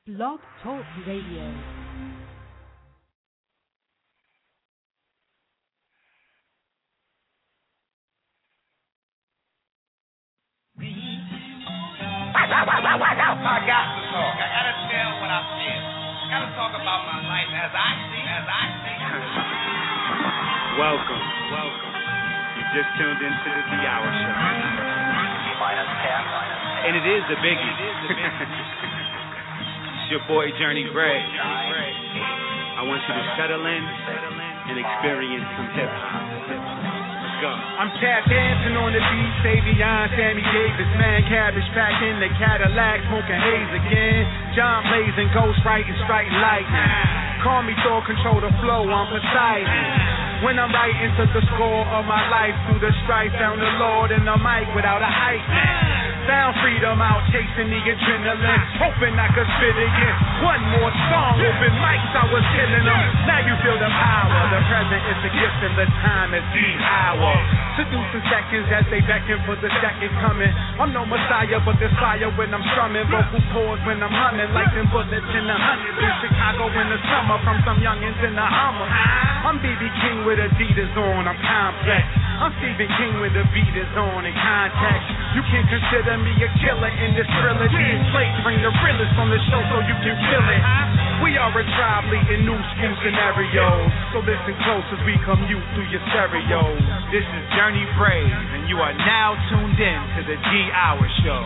Blog Talk Radio. I got to talk. I gotta tell what I feel. I gotta talk about my life as I see it. Welcome. You just tuned into the D Hour Show. And it is a biggie. It's your boy Journey Gray. I want you to settle in and experience some hip hop. Go. I'm tap dancing on the beat, Savion, Sammy Davis, man, Cabbage back in the Cadillac, smoking haze again. John blazing, ghost writing, striking lightning. Call me Thor, control the flow, I'm Poseidon. When I'm writing to the score of my life, through the strife, found the Lord in the mic without a hype man. Found freedom out chasing the adrenaline, hoping I could spit again. One more song, open mics, I was killing them. Now you feel the power. The present is the gift and the time is the hour. Seducing seconds as they beckon for the second coming. I'm no messiah, but there's fire when I'm strumming. Vocal cords when I'm humming, like them bullets in the hundreds in Chicago in the summer from some youngins in the Hummer. I'm B.B. King with Adidas on, I'm complex. I'm Stephen King when the beat is on in context. You can consider me a killer in this trilogy. Slates bring the realest on the show so you can feel it. We are a tribe leading new school scenarios. So listen close as we commute through your stereos. This is Journey Brave, and you are now tuned in to the D Hour Show.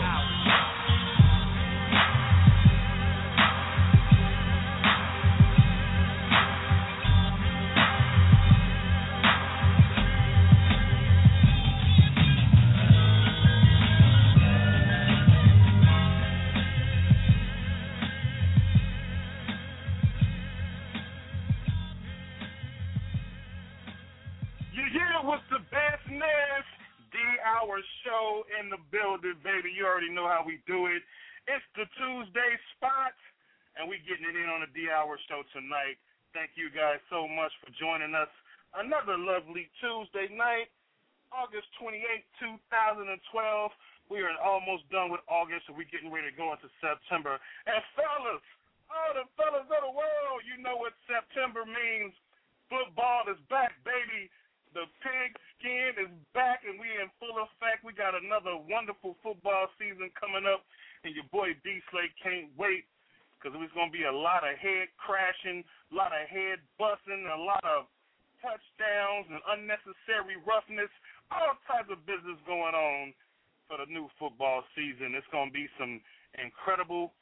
Show in the building, baby. You already know how we do it. It's the Tuesday spot, and we getting it in on the D Hour Show tonight. Thank you guys so much for joining us. Another lovely Tuesday night, August 28, 2012. We are almost done with August, so we're getting ready to go into September. And fellas, all the fellas of the world, you know what September means. Football is back, baby. The pig skin is back, and we in full effect. We got another wonderful football season coming up, and your boy D-Slate can't wait because there's going to be a lot of head crashing, a lot of head busting, a lot of touchdowns and unnecessary roughness, all types of business going on for the new football season. It's going to be some incredible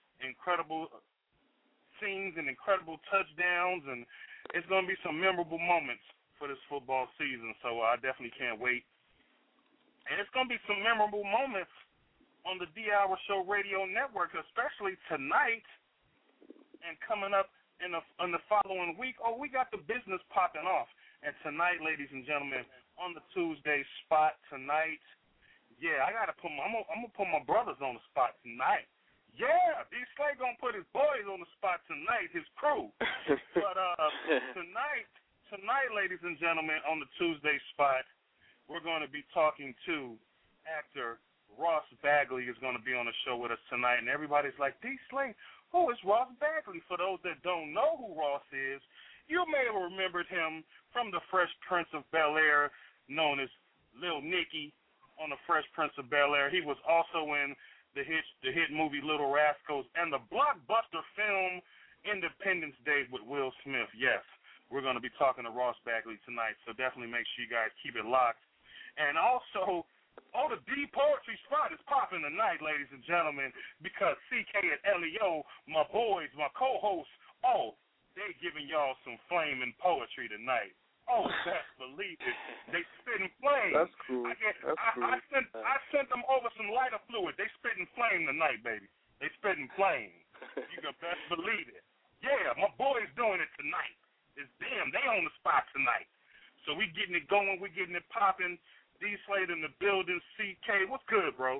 scenes and incredible touchdowns, and it's going to be some memorable moments for this football season, so I definitely can't wait. And it's going to be some memorable moments on the D Hour Show Radio Network, especially tonight and coming up in the following week. Oh, we got the business popping off. And tonight, ladies and gentlemen, on the Tuesday spot tonight, yeah, I'm going to put my brothers on the spot tonight. Yeah, D-Slay going to put his boys on the spot tonight, his crew. But Tonight, ladies and gentlemen, on the Tuesday spot, we're going to be talking to actor Ross Bagley is going to be on the show with us tonight. And everybody's like, D-Slay, who is Ross Bagley? For those that don't know who Ross is, you may have remembered him from The Fresh Prince of Bel-Air, known as Lil Nicky on The Fresh Prince of Bel-Air. He was also in the hit movie Little Rascals and the blockbuster film Independence Day with Will Smith. Yes. We're going to be talking to Ross Bagley tonight, so definitely make sure you guys keep it locked. And also, the D Poetry spot is popping tonight, ladies and gentlemen, because CK and Leo, my boys, my co-hosts, they giving y'all some flaming poetry tonight. Oh, best believe it. They spitting flame. That's cool. I sent them over some lighter fluid. They spitting flame tonight, baby. They spitting flame. You can best believe it. Yeah, my boys doing it tonight. It's them. They on the spot tonight. So we getting it going. We getting it popping. D-Slate in the building. CK, what's good, bro?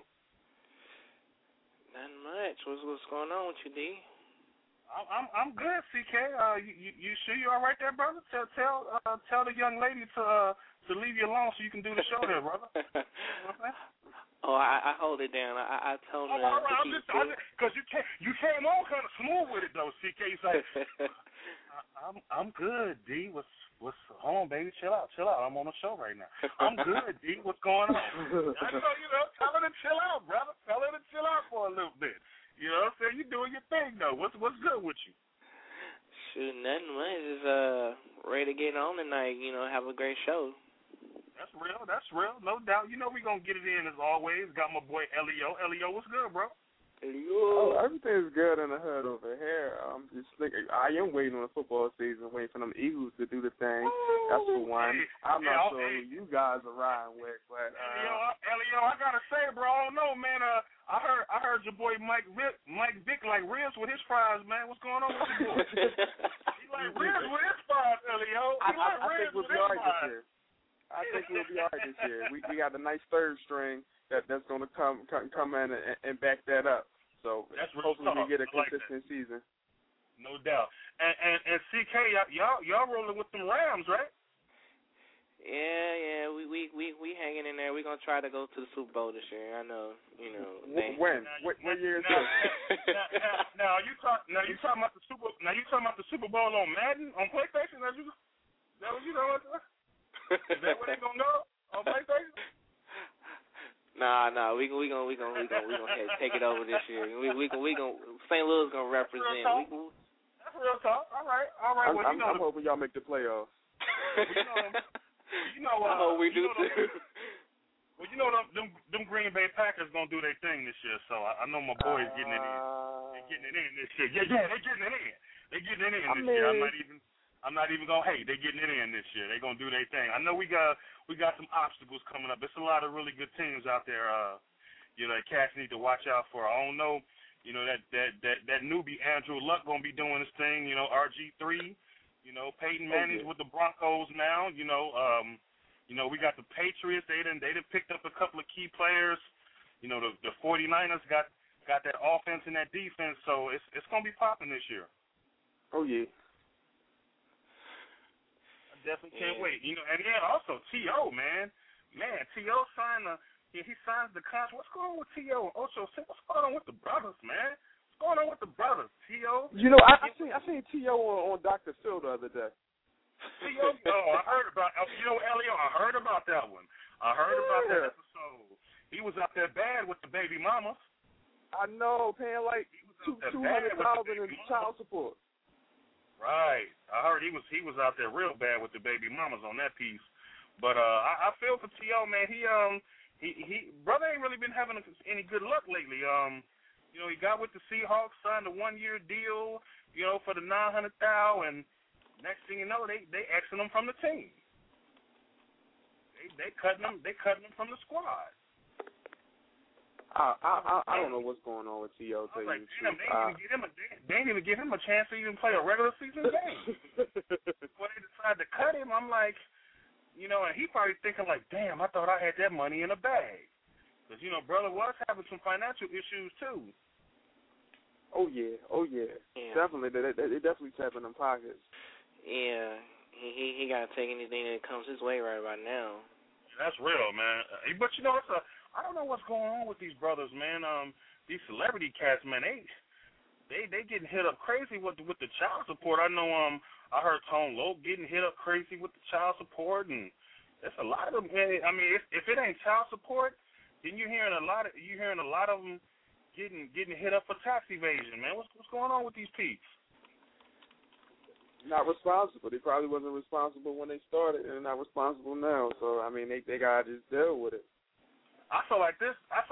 Not much. What's going on with you, D? I'm good, CK. You sure you all right there, brother? Tell the young lady to leave you alone so you can do the show there, brother. You know what I'm saying? Oh, I hold it down. I told him all right, to keep it. Because you came on kind of smooth with it though, CK. He's like, I'm good, D. What's hold on, baby? Chill out. I'm on the show right now. I'm good, D. What's going on? I know, tell her to chill out, brother. Tell her to chill out for a little bit. You know what I'm saying? You doing your thing though. What's good with you? Shoot, nothing much. Just ready to get on tonight. Have a great show. That's real. No doubt. You know we're going to get it in as always. Got my boy Elio. Elio, what's good, bro? Oh, everything's good in the hood over here. I'm just thinking, I am waiting on the football season, waiting for them Eagles to do the thing. That's for one. I'm not sure who you guys are riding with, but Elio, I gotta say, bro, I don't know, man. I heard your boy Mike Vick like ribs with his fries, man. What's going on with your boy? He like ribs with his fries, Elio. He like ribs with his fries. I think we'll be all right this year. We got a nice third string that's going to come in and back that up. So hopefully we get a consistent season. No doubt. And CK, y'all rolling with them Rams, right? Yeah. We hanging in there. We're gonna try to go to the Super Bowl this year. I know. When? What year is this? Now you talking about the Super Bowl on Madden on PlayStation? Is that what you know? Is that where they gonna go on PlayStation? Nah. We gonna take it over this year. We gonna St. Louis gonna represent. That's real talk. All right. Well, I'm hoping y'all make the playoffs. I hope we do too. Well, them Green Bay Packers gonna do their thing this year, so I know my boys getting it in. They're getting it in this year. Yeah, they're getting it in. They're getting it in this year. I'm not even gonna hate. They're getting it in this year. They're gonna do their thing. I know we got some obstacles coming up. There's a lot of really good teams out there. That cats need to watch out for. I don't know. That newbie Andrew Luck gonna be doing his thing. RG3. Peyton Manning's with the Broncos now. We got the Patriots. They done picked up a couple of key players. The 49ers got that offense and that defense. So it's gonna be popping this year. Oh yeah. Definitely can't wait. And then also T.O., man. T.O. he signs the contract. What's going on with T.O. and Ocho? What's going on with the brothers, man? What's going on with the brothers, T.O.? I seen T.O. on Dr. Phil the other day. T.O., I heard about, Elio, I heard about that one. I heard about that episode. He was out there bad with the baby mamas. I know, paying like $200,000 in child support. Right. I heard he was out there real bad with the baby mamas on that piece. But I feel for T.O., man. He brother ain't really been having any good luck lately. He got with the Seahawks, signed a 1-year deal, for the $900,000, and next thing you know, they Xing him from the team. They cutting him from the squad. I don't know what's going on with T.O. They didn't even give him a chance to even play a regular season game. When they decided to cut him, I'm like, and he probably thinking like, damn, I thought I had that money in a bag. Because, brother was having some financial issues too. Oh yeah. Definitely. They definitely tapping them pockets. Yeah. He got to take anything that comes his way right about now. That's real, man. But, I don't know what's going on with these brothers, man. These celebrity cats, man, they getting hit up crazy with the child support. I know I heard Tone Loc getting hit up crazy with the child support, and there's a lot of them. Man, I mean, if it ain't child support, then you're hearing a lot of them getting hit up for tax evasion, man. What's going on with these peeps? Not responsible. They probably wasn't responsible when they started, and they're not responsible now. So I mean, they gotta just deal with it. I feel like this, as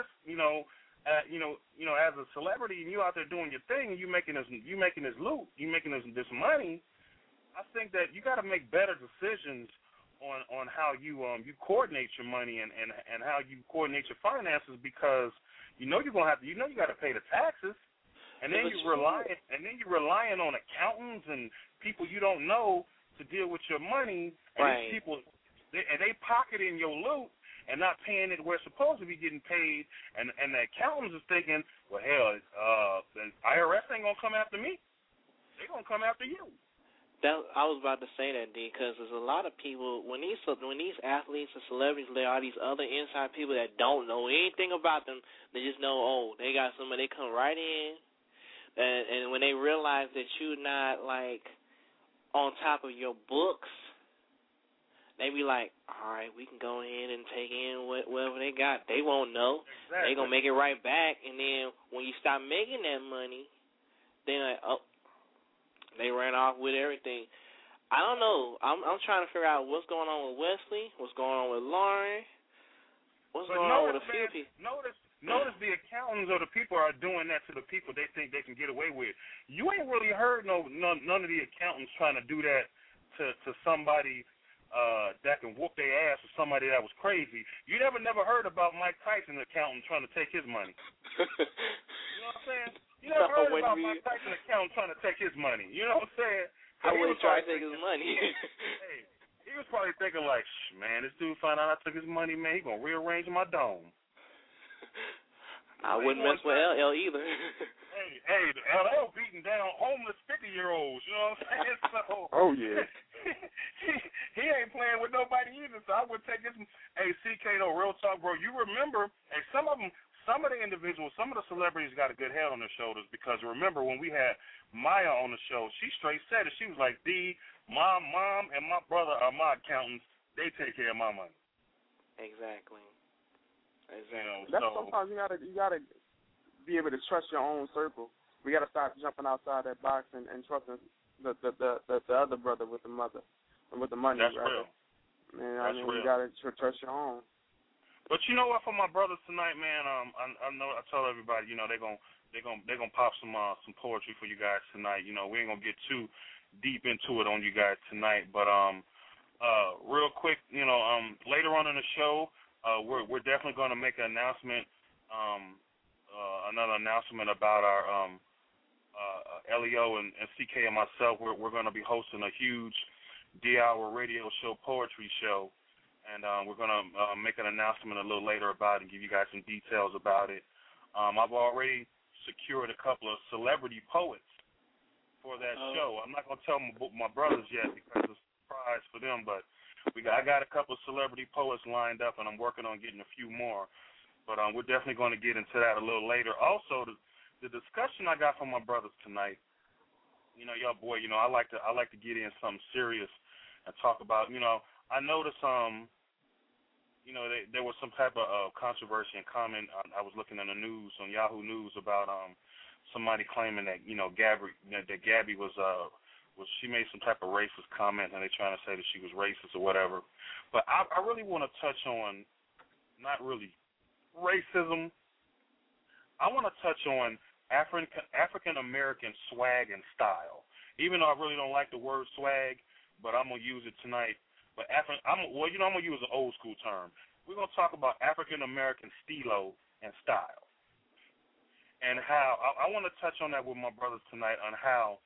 a celebrity, and you out there doing your thing, and you making this loot, you making this money. I think that you got to make better decisions on how you coordinate your money and how you coordinate your finances, because you got to pay the taxes, and then you're relying on accountants and people you don't know to deal with your money, and right. These people they pocketing your loot and not paying it where it's supposed to be getting paid, and the accountants is thinking, well, hell, the IRS ain't going to come after me. They're going to come after you. I was about to say that, D, because there's a lot of people when these athletes and celebrities, there are these other inside people that don't know anything about them. They just know, oh, they got somebody. They come right in, and when they realize that you're not like on top of your books, they be like, all right, we can go in and take in whatever they got. They won't know. Exactly. They gonna make it right back, and then when you stop making that money, then like, oh. They ran off with everything. I don't know. I'm trying to figure out what's going on with Wesley, what's going on with Lauren, what's going on with a few people. Notice the accountants or the people are doing that to the people they think they can get away with. You ain't really heard none of the accountants trying to do that to somebody that can whoop their ass or somebody that was crazy. You never heard about Mike Tyson, the accountant, trying to take his money. You know what I'm saying? You never heard about Mike Tyson, the accountant, trying to take his money. You know what I'm saying? I wouldn't try to take his money. Hey, he was probably thinking like, man, this dude found out I took his money, man, he going to rearrange my dome. I wouldn't mess with LL either. Hey, LL beating down homeless 50-year-olds, you know what I'm saying? So, oh, yeah. he ain't playing with nobody either, so I would take his. Hey, CK, though, real talk, bro, you remember, hey, some of the individuals, some of the celebrities got a good head on their shoulders because remember when we had Maya on the show, she straight said it. She was like, my mom and my brother are my accountants. They take care of my money. Exactly. You know, that's sometimes you gotta be able to trust your own circle. We gotta stop jumping outside that box and trusting the other brother with the mother and with the money. That's rather. real. Man, that's real. You gotta trust your own. But you know what? For my brothers tonight, man, I know I told everybody, you know, they're gonna pop some poetry for you guys tonight. You know, we ain't gonna get too deep into it on you guys tonight, but real quick, you know, later on in the show. We're definitely going to make an announcement, another announcement about our Leo and CK and myself. We're going to be hosting a huge D-Hour radio show, poetry show, and we're going to make an announcement a little later about it and give you guys some details about it. I've already secured a couple of celebrity poets for that show. I'm not going to tell my brothers yet because it's a surprise for them, but I got a couple of celebrity poets lined up, and I'm working on getting a few more. But we're definitely going to get into that a little later. Also, the discussion I got from my brothers tonight, you know, y'all boy, you know, I like to get in something serious and talk about, you know, I noticed, you know, there was some type of controversy and comment. I was looking in the news on Yahoo News about somebody claiming that, you know, Gabby was she made some type of racist comment, and they're trying to say that she was racist or whatever. But I really want to touch on, not really racism. I want to touch on African-American swag and style. Even though I really don't like the word swag, but I'm going to use it tonight. But I'm going to use an old school term. We're going to talk about African-American stilo and style. And how, I want to touch on that with my brothers tonight on how,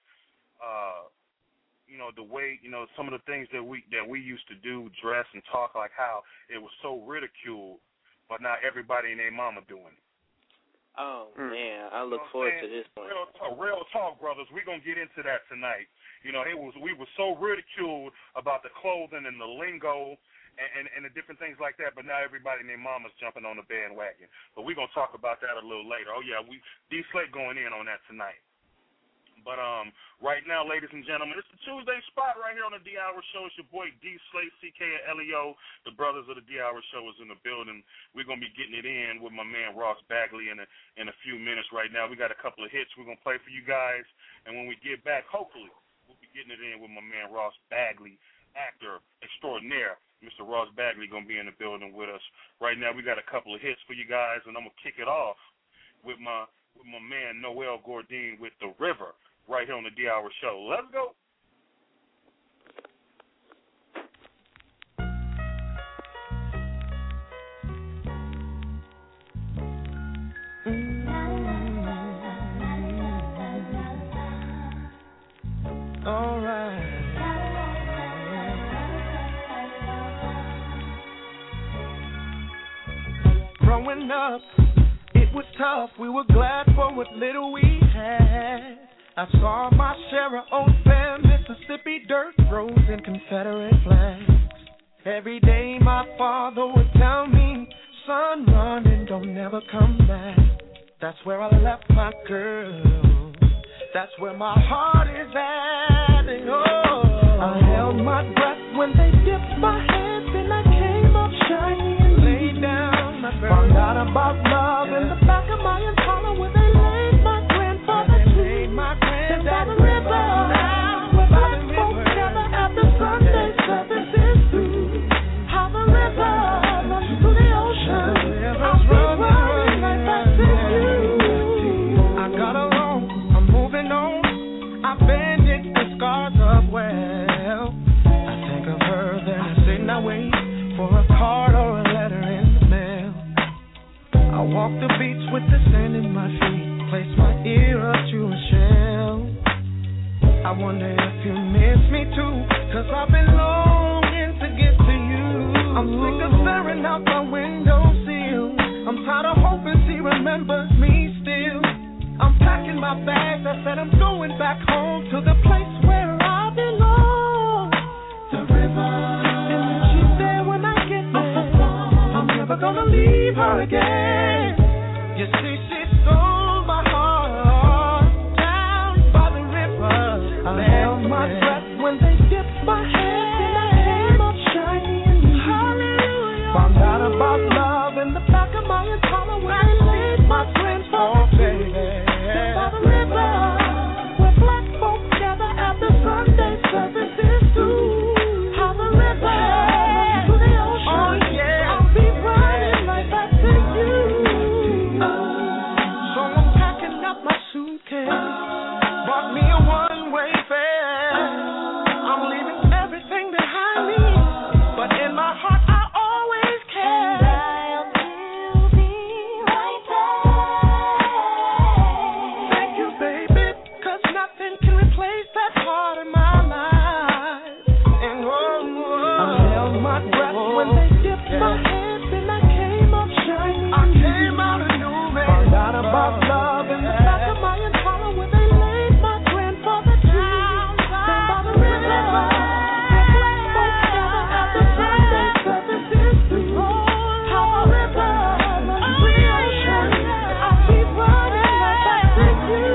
you know, the way, you know, some of the things that we used to do, dress and talk, like how it was so ridiculed, but now everybody and their mama doing it. Oh, man, I look forward to this one. Real talk, brothers. We're going to get into that tonight. You know, we were so ridiculed about the clothing and the lingo and the different things like that, but now everybody and their mama's jumping on the bandwagon. But we're going to talk about that a little later. Oh, yeah, D-Slate going in on that tonight. But right now, ladies and gentlemen, it's the Tuesday spot right here on the D-Hour Show. It's your boy D-Slate, CK, and Leo. The brothers of the D-Hour Show is in the building. We're going to be getting it in with my man Ross Bagley in a few minutes right now. We got a couple of hits we're going to play for you guys. And when we get back, hopefully, we'll be getting it in with my man Ross Bagley, actor extraordinaire. Mr. Ross Bagley going to be in the building with us. Right now, we got a couple of hits for you guys, and I'm going to kick it off with my man Noel Gourdin with The River. Right here on the D-Hour Show. Let's go. All right. Growing up, it was tough. We were glad for what little we had. I saw my share of old family Mississippi dirt roads and Confederate flags. Every day my father would tell me, son, run and don't never come back. That's where I left my girl. That's where my heart is at. And oh, I held my breath when they dipped my head, then I came up shiny and laid down my girl. Found out about love in the back of my Impala where they laid my grandfather to. Then by the river, where black folks gather after Sunday services through. How the river runs to the ocean. I'll be running right back to you. I got along, I'm moving on. I bandaged the scars up well. I think of her, then I sit and I wait for a card or a letter in the mail. I walk the beach with the sand in my feet, place my ear up to a shell. I wonder if you miss me too, 'cause I've been longing to get to you. I'm sick of staring out my windowsill. I'm tired of hoping she remembers me still. I'm packing my bags, I said I'm going back home to the place where I belong. The river, and she's there when I get there. I'm never gonna leave her again. You see, she stole my heart down by the river. I held my breath when they dipped my head, and I came up shiny and new. Hallelujah. Found out about love in the back of my Impala where I laid my friends for baby. By the river, where black folks gather after Sunday services too. How the river runs to the ocean. Oh yeah, I'll be running right back to you. So I'm packing up my suitcase, bought me a one-way fare. I'm leaving everything behind me, but in my heart I always care. I'll still be right there. Thank you, baby, 'cause nothing can replace that part of my life. And I held my breath when they dipped my head, then I came up shiny. I came out a new man. Found out about love in the back of my Impala where they laid my grandfather to. Down by the river, where black folks gather after Sunday services through. How the river runs to the ocean. I'll be running right back to you.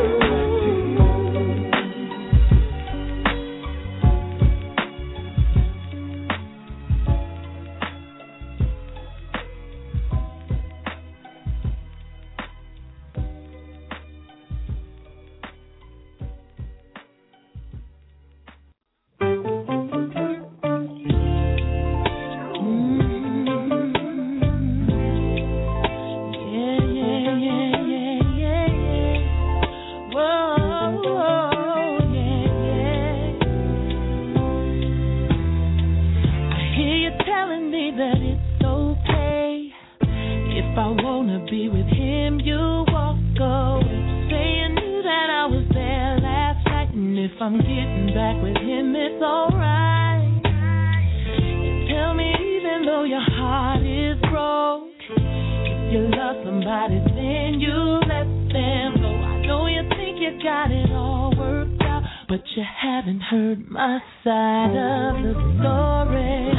I'm getting back with him, it's alright. Tell me, even though your heart is broke, if you love somebody, then you let them go. I know you think you got it all worked out, but you haven't heard my side of the story.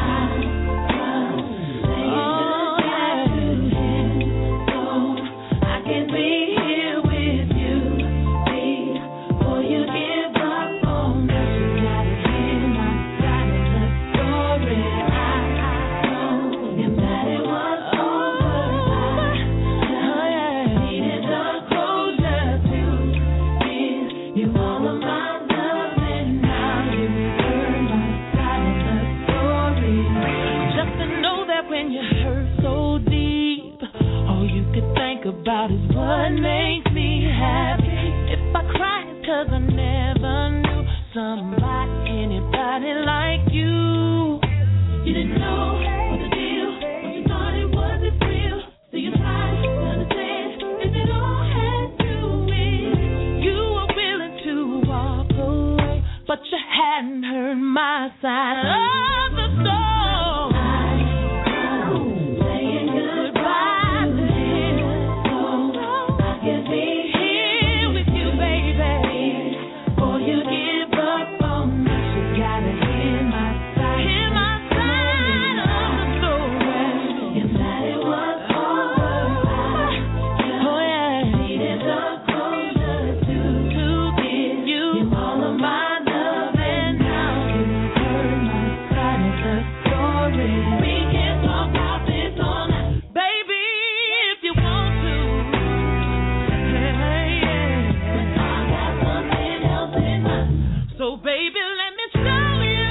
I can be here with you before you give up on me. You gotta hear my side of the story. I know if that it was over, needed the closure to give you all of my love, and now you heard my side of the story. Just to know that when you hurt so deep, all you could think about is what makes me happy. If I cry, it's 'cause I never knew somebody, anybody like you. You didn't know what the deal, but you thought it wasn't real. So you tried to understand if it all had to end. You were willing to walk away, but you hadn't heard my side of the story. Saying goodbye to him, so I can be here with you, baby. Before you give up on me, So baby, let me show you.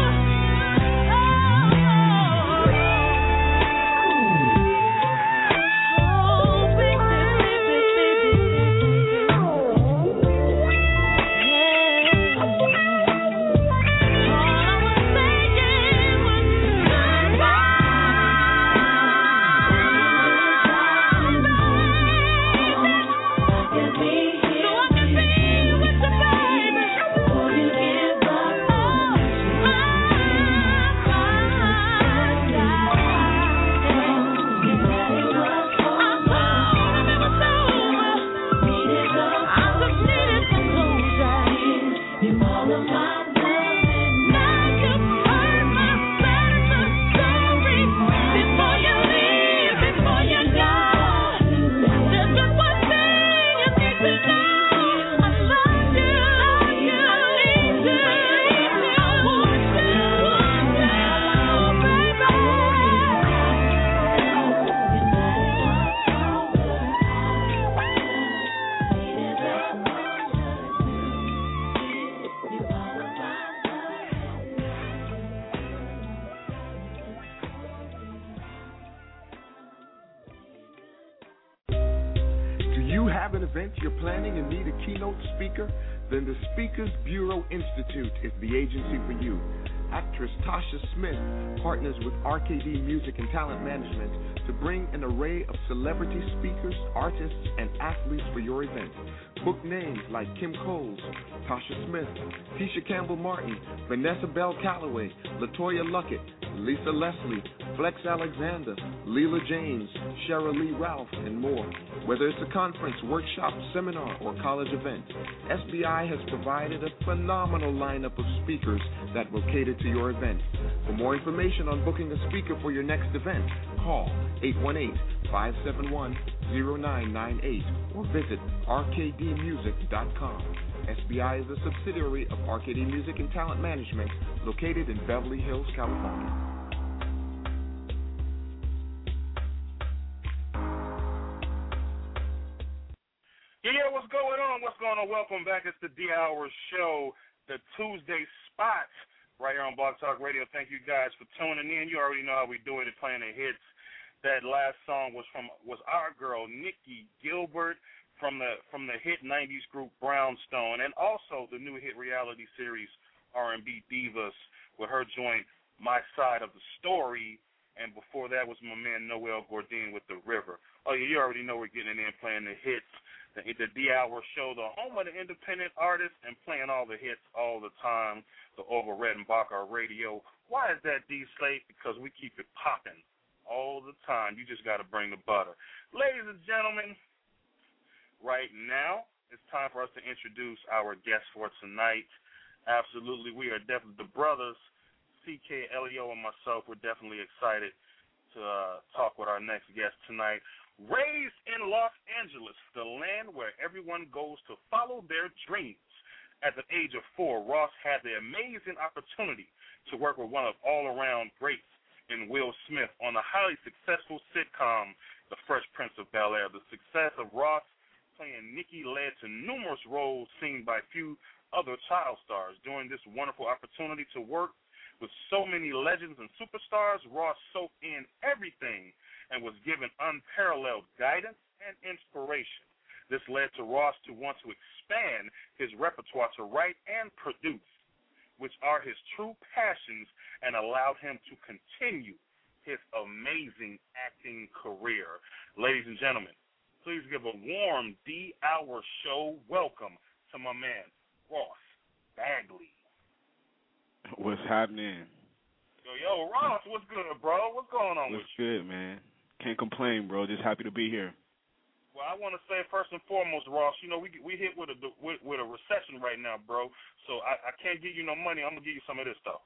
You're planning and need a keynote speaker? Then the Speakers Bureau Institute is the agency for you. Actress Tasha Smith partners with RKD Music and Talent Management to bring an array of celebrity speakers, artists, and athletes for your event. Book names like Kim Coles, Tasha Smith, Tisha Campbell-Martin, Vanessa Bell Calloway, LaToya Luckett, Lisa Leslie, Flex Alexander, Leela James, Cheryl Lee Ralph, and more. Whether it's a conference, workshop, seminar, or college event, SBI has provided a phenomenal lineup of speakers that will cater to your event. For more information on booking a speaker for your next event, call 818-571-0998 or visit rkdmusic.com. SBI is a subsidiary of RKD Music and Talent Management located in Beverly Hills, California. Yeah, what's going on? What's going on? Welcome back. It's the D-Hour Show, the Tuesday spot right here on Blog Talk Radio. Thank you guys for tuning in. You already know how we do it and playing the hits. That last song was our girl, Nikki Gilbert, from the hit 90s group Brownstone, and also the new hit reality series R&B Divas with her joint My Side of the Story. And before that was my man Noel Gourdin with The River. Oh, yeah, you already know we're getting in playing the hits. The D-Hour Show, the home of the independent artists, and playing all the hits all the time, the Over Redenbacher Radio. Why is that, D-Slate? Because we keep it popping all the time. You just got to bring the butter. Ladies and gentlemen, right now it's time for us to introduce our guest for tonight. Absolutely, we are definitely the brothers, CK, Elio, and myself. We're definitely excited to talk with our next guest tonight. Raised in Los Angeles, the land where everyone goes to follow their dreams. At the age of 4, Ross had the amazing opportunity to work with one of all-around greats in Will Smith on the highly successful sitcom, The Fresh Prince of Bel-Air. The success of Ross playing Nikki led to numerous roles seen by few other child stars. During this wonderful opportunity to work with so many legends and superstars, Ross soaked in everything and was given unparalleled guidance and inspiration. This led to Ross to want to expand his repertoire to write and produce, which are his true passions, and allowed him to continue his amazing acting career. Ladies and gentlemen, please give a warm D-Hour Show welcome to my man, Ross Bagley. What's happening? Yo, Ross, what's good, bro? What's going on with you? What's good, man? Can't complain, bro. Just happy to be here. Well, I want to say first and foremost, Ross, you know, we hit with a recession right now, bro. So I can't give you no money. I'm gonna give you some of this stuff.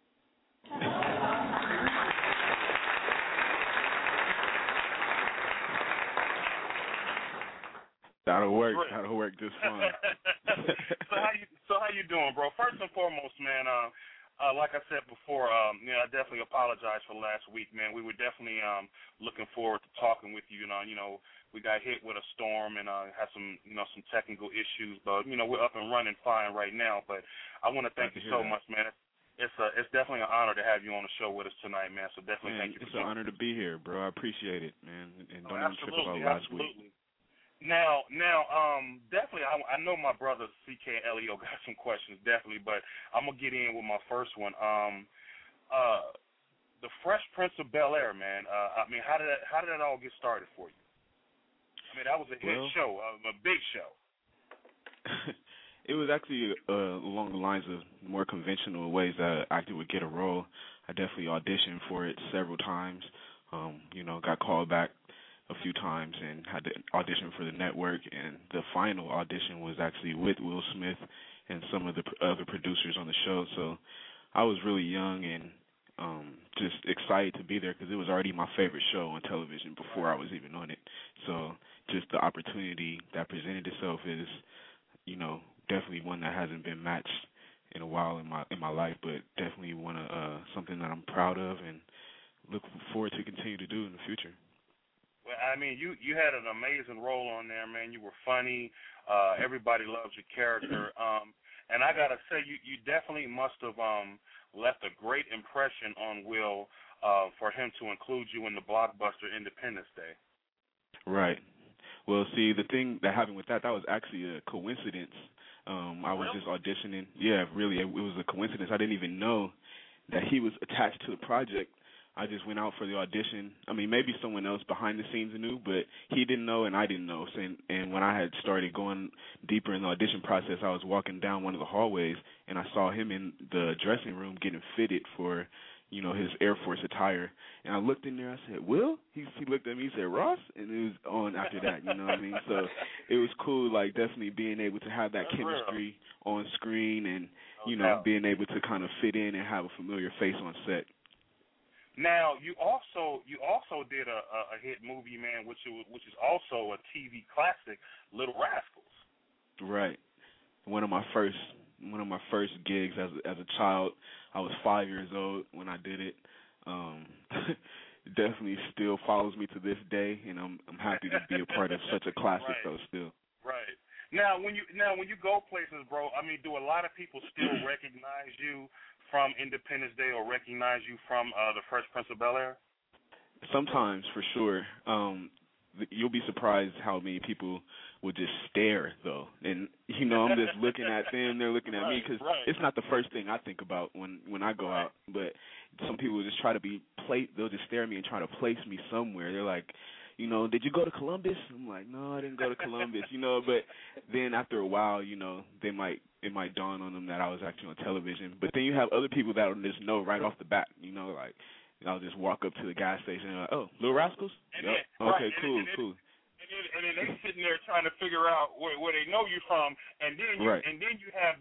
That'll work. That'll work just fine. So how you doing, bro? First and foremost, man, like I said before, I definitely apologize for last week, man. We were definitely looking forward to talking with you. We got hit with a storm and had some technical issues, but we're up and running fine right now. But I want to thank you so much, man. It's definitely an honor to have you on the show with us tonight, man. So definitely thank you. It's an honor to be here, bro. I appreciate it, man. And don't even trip about last week. Now, definitely, I know my brother CK and Elio got some questions, definitely, but I'm gonna get in with my first one. The Fresh Prince of Bel-Air, man. I mean, how did that all get started for you? I mean, that was a hit show, a big show. It was actually along the lines of more conventional ways that an actor would get a role. I definitely auditioned for it several times. Got called back a few times and had to audition for the network, and the final audition was actually with Will Smith and some of the other producers on the show. So I was really young and just excited to be there because it was already my favorite show on television before I was even on it. So just the opportunity that presented itself is, definitely one that hasn't been matched in a while in my life, but definitely something that I'm proud of and look forward to continue to do in the future. Well, I mean, you had an amazing role on there, man. You were funny. Everybody loves your character. And I gotta say, you definitely must have left a great impression on Will for him to include you in the blockbuster Independence Day. Right. Well, see, the thing that happened with that was actually a coincidence. I was just auditioning. Yeah, really, it was a coincidence. I didn't even know that he was attached to the project. I just went out for the audition. I mean, maybe someone else behind the scenes knew, but he didn't know and I didn't know. And when I had started going deeper in the audition process, I was walking down one of the hallways, and I saw him in the dressing room getting fitted for, his Air Force attire. And I looked in there, I said, Will? He looked at me, he said, Ross? And it was on after that, you know what I mean? So it was cool, like, definitely being able to have that chemistry on screen and, being able to kind of fit in and have a familiar face on set. Now, you also did a hit movie, man, which is also a TV classic, Little Rascals. Right. One of my first gigs as a child. I was 5 years old when I did it. Definitely still follows me to this day, and I'm happy to be a part of such a classic though. Still. Right. Now, when you go places, bro, I mean, do a lot of people still recognize you from Independence Day or recognize you from the Fresh Prince of Bel-Air? Sometimes, for sure. You'll be surprised how many people will just stare, though. And, I'm just looking at them, they're looking at me, because it's not the first thing I think about when I go out. But some people will just try to they'll just stare at me and try to place me somewhere. They're like, did you go to Columbus? I'm like, no, I didn't go to Columbus, But then after a while, it might dawn on them that I was actually on television. But then you have other people that will just know right off the bat, like I'll just walk up to the gas station and like, oh, Little Rascals? Yep. Okay, cool. And then they sitting there trying to figure out where they know you from, and then you have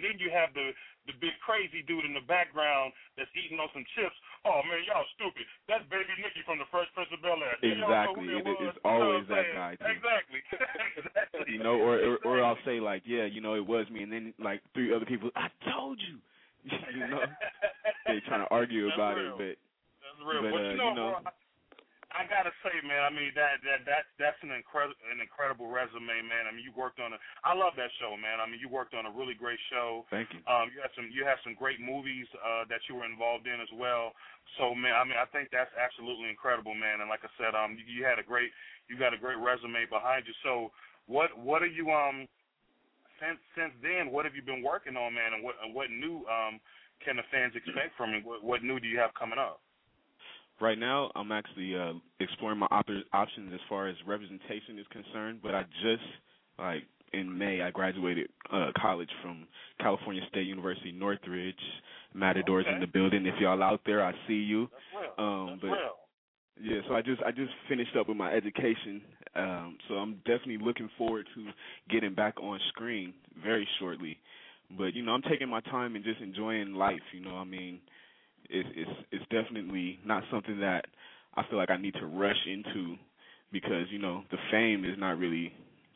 the big crazy dude in the background that's eating on some chips. Oh man, y'all stupid. That's Baby Nicky from the Fresh Prince of Bel-Air. Exactly. It's always that guy too. Exactly. Or I'll say like, yeah, it was me, and then like 3 other people, I told you. They trying to argue about it, but that's real. But I gotta say, man, I mean that's an incredible resume, man. I mean, you worked on I love that show, man. I mean, you worked on a really great show. Thank you. You have some great movies that you were involved in as well. So, man, I mean, I think that's absolutely incredible, man. And like I said, you got a great resume behind you. So, what are you since then? What have you been working on, man? And what new can the fans expect from you? What new do you have coming up? Right now, I'm actually exploring my options as far as representation is concerned, but I just, in May, I graduated college from California State University, Northridge. Matador's in the building. If y'all out there, I see you. That's real. Yeah, so I just finished up with my education, so I'm definitely looking forward to getting back on screen very shortly. But, I'm taking my time and just enjoying life, I mean, it's definitely not something that I feel like I need to rush into because, the fame is not really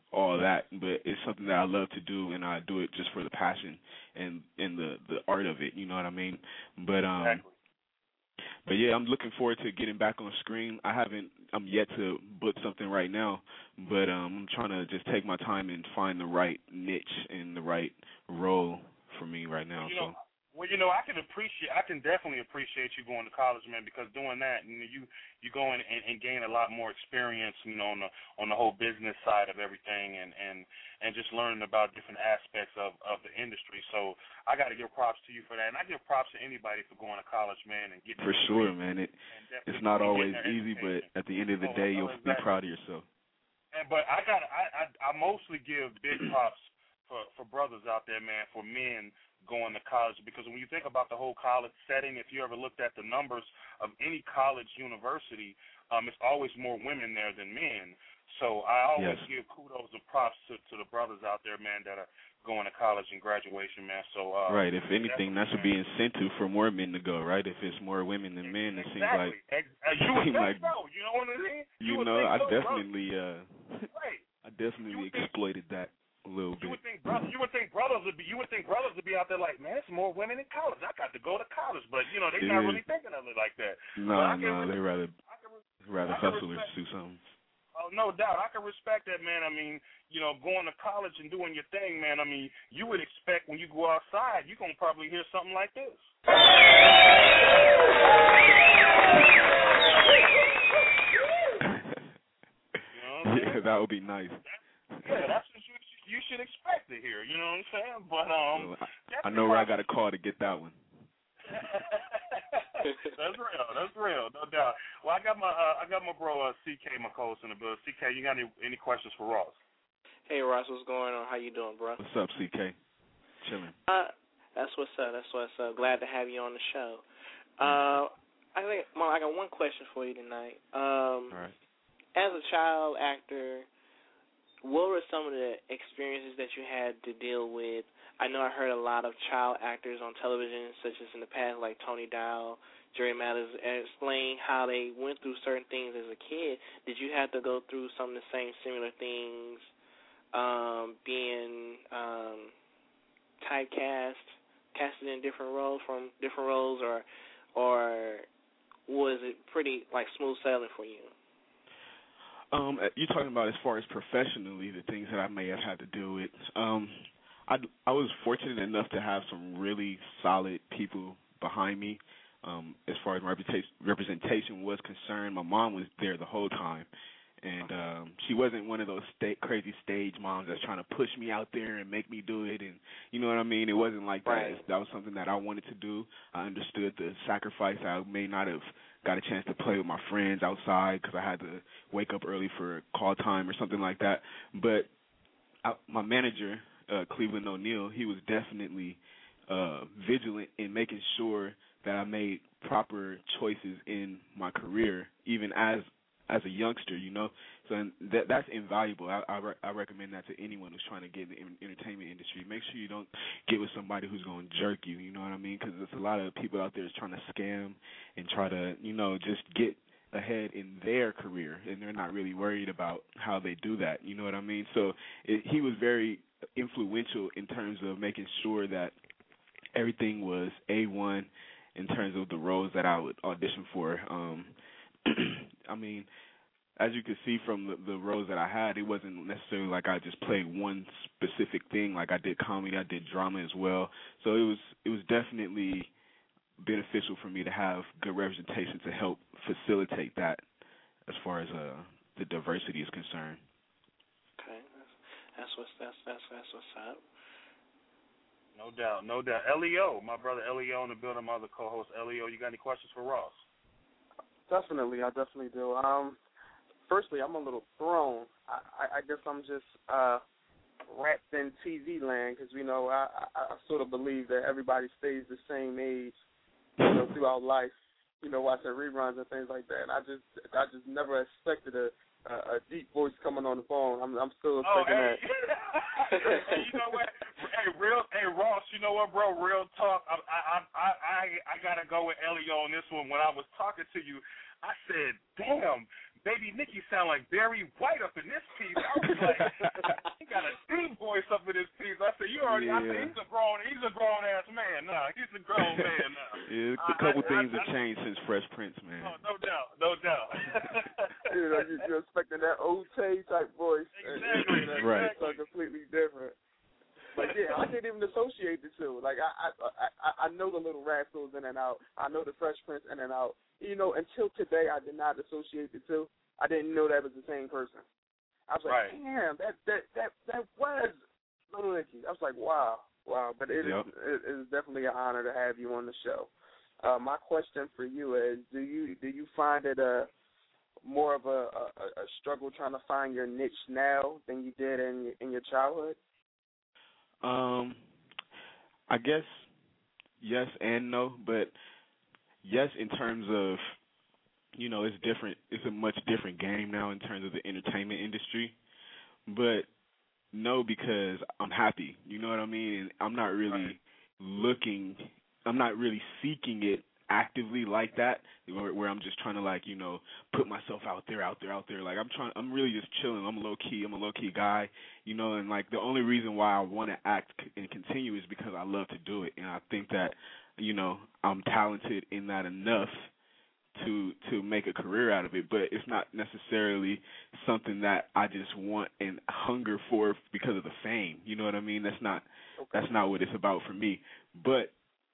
all that, but it's something that I love to do, and I do it just for the passion and the art of it. You know what I mean? But Exactly. But yeah, I'm looking forward to getting back on screen. I'm yet to book something right now, but I'm trying to just take my time and find the right niche and the right role for me right now. Well, I can definitely appreciate you going to college, man, because doing that, you go in and gain a lot more experience, on the whole business side of everything, and just learning about different aspects of the industry. So I got to give props to you for that, and I give props to anybody for going to college, man, and getting for sure, man. It's not always easy, but at the end of the day, you'll be proud of yourself. But I mostly give big props for brothers out there, man, for men going to college, because when you think about the whole college setting, if you ever looked at the numbers of any college university, it's always more women there than men. So I always give kudos and props to the brothers out there, man, that are going to college and graduation, man. So right, if anything, that should be incentive for more men to go, right? If it's more women than men, it seems like you would think so. You know what I mean? I definitely exploited that a little bit. You would think brothers would be out there like, man, it's more women in college. I got to go to college, but they're not really thinking of it like that. No, they rather hustlers do something. Oh, no doubt. I can respect that, man. I mean, going to college and doing your thing, man. I mean, you would expect when you go outside, you're going to probably hear something like this. Yeah, that would be nice. That's what you should expect to hear. You know what I'm saying? But I know where I got to call to get that one. That's real, no doubt. Well, I got my bro CK McCollum in the building. CK, you got any questions for Ross? Hey Ross, what's going on? How you doing, bro? What's up, CK? Chilling. That's what's up. Glad to have you on the show. I got one question for you tonight. All right. As a child actor, what were some of the experiences that you had to deal with? I know I heard a lot of child actors on television, such as in the past, like Tony Dow, Jerry Mathers, explain how they went through certain things as a kid. Did you have to go through some of the same similar things, being casted in different roles, or was it pretty smooth sailing for you? You're talking about as far as professionally, the things that I may have had to deal with. I was fortunate enough to have some really solid people behind me. As far as representation was concerned, my mom was there the whole time, and she wasn't one of those crazy stage moms that's trying to push me out there and make me do it, and you know what I mean? It wasn't like that. Right. That was something that I wanted to do. I understood the sacrifice. I may not have got a chance to play with my friends outside because I had to wake up early for call time or something like that, but my manager, Cleveland O'Neill, he was definitely vigilant in making sure that I made proper choices in my career, even as a youngster, So that's invaluable. I recommend that to anyone who's trying to get in the entertainment industry. Make sure you don't get with somebody who's going to jerk you, you know what I mean? Because there's a lot of people out there that's trying to scam and try to, just get ahead in their career, and they're not really worried about how they do that, you know what I mean? So he was very influential in terms of making sure that everything was A1 in terms of the roles that I would audition for. I mean, as you could see from the roles that I had, it wasn't necessarily like I just played one specific thing. Like I did comedy, I did drama as well. So it was definitely beneficial for me to have good representation to help facilitate that as far as the diversity is concerned. Okay, that's what's up. No doubt. Leo, my brother Leo in the building, my other co-host Leo. You got any questions for Ross? Definitely, I definitely do. Firstly, I'm a little thrown. I guess I'm just wrapped in TV land because, I sort of believe that everybody stays the same age, throughout life, watching reruns and things like that. And I just never expected a deep voice coming on the phone. I'm still expecting that. Hey, you know what? Hey, Ross, you know what, bro? Real talk. I gotta go with Elio on this one. When I was talking to you, I said, damn, Baby Nikki sound like Barry White up in this piece. I was like, he got a deep voice up in this piece. I said, I said, he's a grown ass man now. He's a grown man now. Yeah, a couple things have changed since Fresh Prince, man. Oh, no doubt. You're expecting that old Tay type voice. Exactly. Right. It's completely different. But yeah, I didn't even associate the two. Like I know the Little Rascals in and out. I know the Fresh Prince in and out. Until today, I did not associate the two. I didn't know that was the same person. I was like, damn, that was Little Nicky. I was like, wow. But it is definitely an honor to have you on the show. My question for you is, do you find it more of a struggle trying to find your niche now than you did in your childhood? I guess yes and no, but yes in terms of, it's different. It's a much different game now in terms of the entertainment industry. But no, because I'm happy. You know what I mean? And I'm not really I'm not really seeking it actively like that, where I'm just trying to put myself out there. Like I'm really just chilling. I'm a low key guy, and the only reason why I want to act and continue is because I love to do it, and I think that I'm talented in that enough to make a career out of it. But it's not necessarily something that I just want and hunger for because of the fame. You know what I mean? That's not what it's about for me. But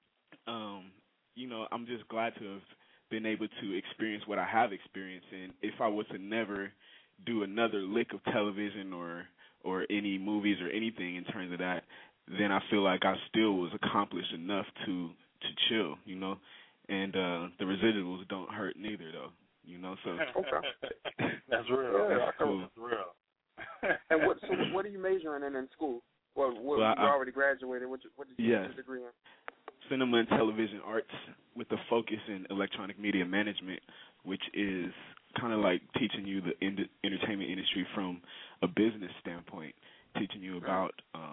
I'm just glad to have been able to experience what I have experienced. And if I was to never do another lick of television or any movies or anything in terms of that, then I feel like I still was accomplished enough to chill, and the residuals don't hurt neither, though, so. Okay. That's real. Yeah, that's cool. That's real. And what are you majoring in school? Well, you already graduated. What did you get your degree in? Cinema and Television Arts with a focus in electronic media management, which is kind of like teaching you the entertainment industry from a business standpoint, teaching you about,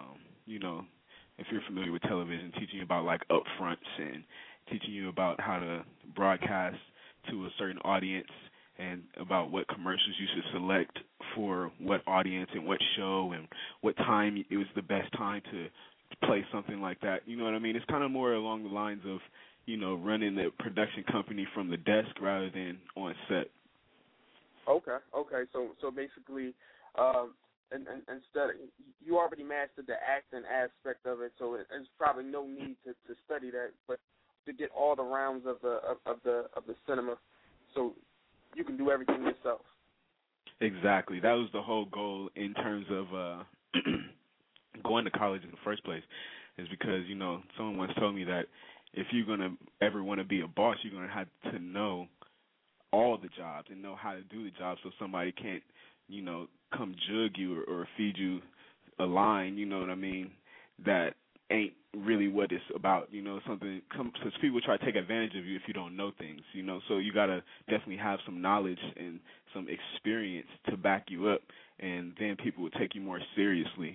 if you're familiar with television, teaching you about upfronts and teaching you about how to broadcast to a certain audience and about what commercials you should select for what audience and what show and what time it was the best time to play something like that. You know what I mean? It's kind of more along the lines of, running the production company from the desk rather than on set. Okay. So basically, and instead you already mastered the acting aspect of it, so there's probably no need to study that, but to get all the rounds of the cinema, so you can do everything yourself. Exactly. That was the whole goal in terms of going to college in the first place, is because, someone once told me that if you're going to ever want to be a boss, you're going to have to know all the jobs and know how to do the job so somebody can't, come jug you or feed you a line, you know what I mean, that ain't really what it's about, because people try to take advantage of you if you don't know things, so you got to definitely have some knowledge and some experience to back you up, and then people will take you more seriously.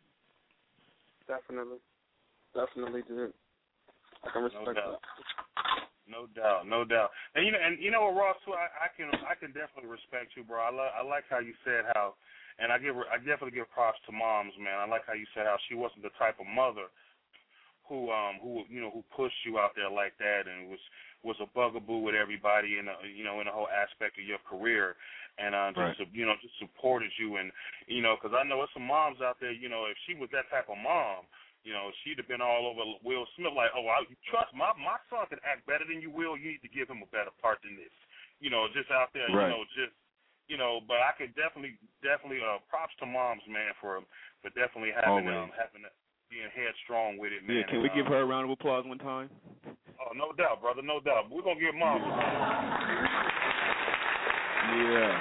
Definitely, dude. I can respect that. No doubt. And you know what, Ross, too, I can definitely respect you, bro. I like how you said how, and I definitely give props to moms, man. I like how you said how she wasn't the type of mother who pushed you out there like that and was a bugaboo with everybody in the whole aspect of your career, and just supported you, and because I know there's some moms out there, if she was that type of mom, she'd have been all over Will Smith like, trust my son can act better than you, Will. You need to give him a better part than this. Just out there, right. But I could definitely props to moms, man, for definitely having being headstrong with it, man. Yeah, can we give her a round of applause one time? Oh, no doubt, brother, no doubt. We're gonna give moms. Yeah.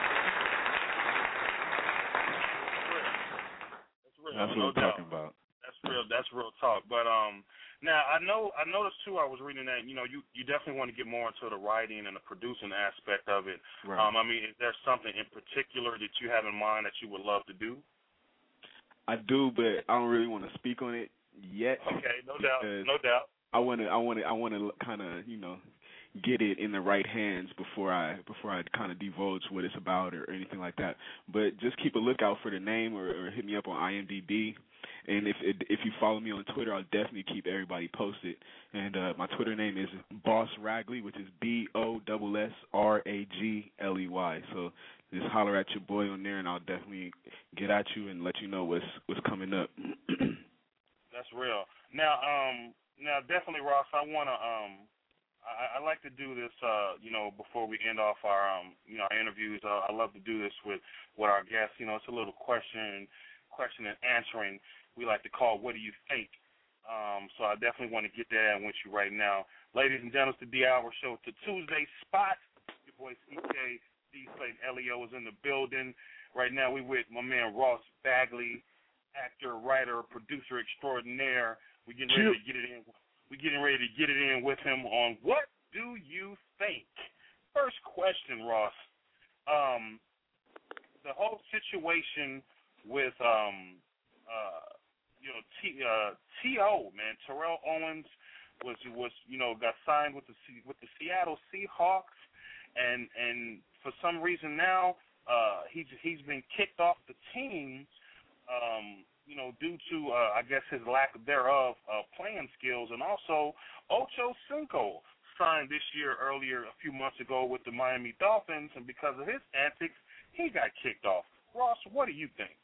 That's real. That's what we're talking about. That's real talk. But now I noticed too. I was reading that you definitely want to get more into the writing and the producing aspect of it. Right. Is there something in particular that you have in mind that you would love to do? I do, but I don't really want to speak on it yet. Okay, no doubt. I want to kind of get it in the right hands before I kind of divulge what it's about or anything like that. But just keep a lookout for the name or hit me up on IMDb. And if you follow me on Twitter, I'll definitely keep everybody posted. And my Twitter name is Boss Ragley, which is BOSSRAGLEY. So just holler at your boy on there, and I'll definitely get at you and let you know what's coming up. That's real. Now definitely, Ross. I wanna I like to do this, before we end off our our interviews. I love to do this with our guests. It's a little question and answering. We like to call "What do you think?" So I definitely want to get that in with you right now, ladies and gentlemen. It's the D Hour Show. It's the Tuesday spot. Your boy CK D Slate Elio is in the building right now. We with my man Ross Bagley, actor, writer, producer extraordinaire. We're getting ready to get it in. We're getting ready to get it in with him on What Do You Think? First question, Ross. The whole situation with T.O., man, Terrell Owens was got signed with the Seattle Seahawks, and for some reason now he's been kicked off the team. Due to, I guess, his lack thereof playing skills. And also, Ocho Cinco signed this year earlier, a few months ago, with the Miami Dolphins, and because of his antics, he got kicked off. Ross, what do you think?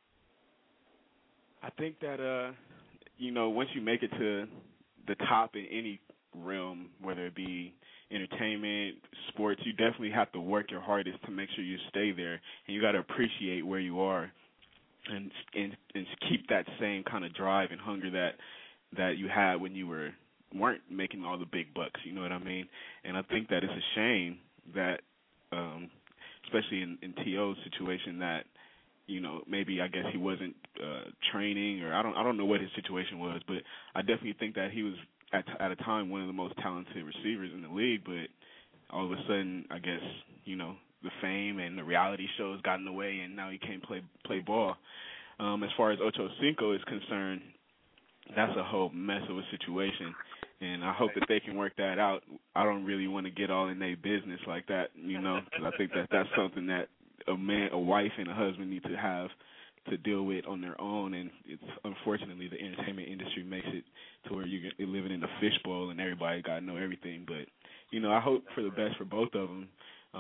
I think that, once you make it to the top in any realm, whether it be entertainment, sports, you definitely have to work your hardest to make sure you stay there, and you got to appreciate where you are. And keep that same kind of drive and hunger that you had when you weren't making all the big bucks. You know what I mean? And I think that it's a shame that, especially in T.O.'s situation, that maybe I guess he wasn't training, or I don't know what his situation was, but I definitely think that he was at a time one of the most talented receivers in the league. But all of a sudden, I guess the fame and the reality shows got in the way, and now he can't play ball. As far as Ocho Cinco is concerned, that's a whole mess of a situation, and I hope that they can work that out. I don't really want to get all in their business like that, because I think that's something that a wife and a husband need to have to deal with on their own, and it's unfortunately the entertainment industry makes it to where you're living in a fishbowl and everybody got to know everything. But I hope for the best for both of them.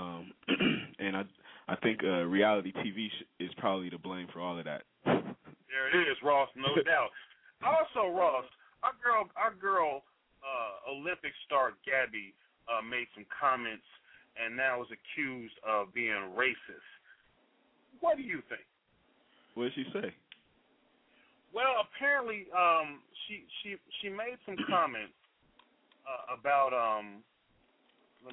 And I think reality TV is probably to blame for all of that. There it is, Ross, no doubt. Also, Ross, our girl Olympic star Gabby made some comments and now is accused of being racist. What do you think? What did she say? Well, apparently she made some comments about Let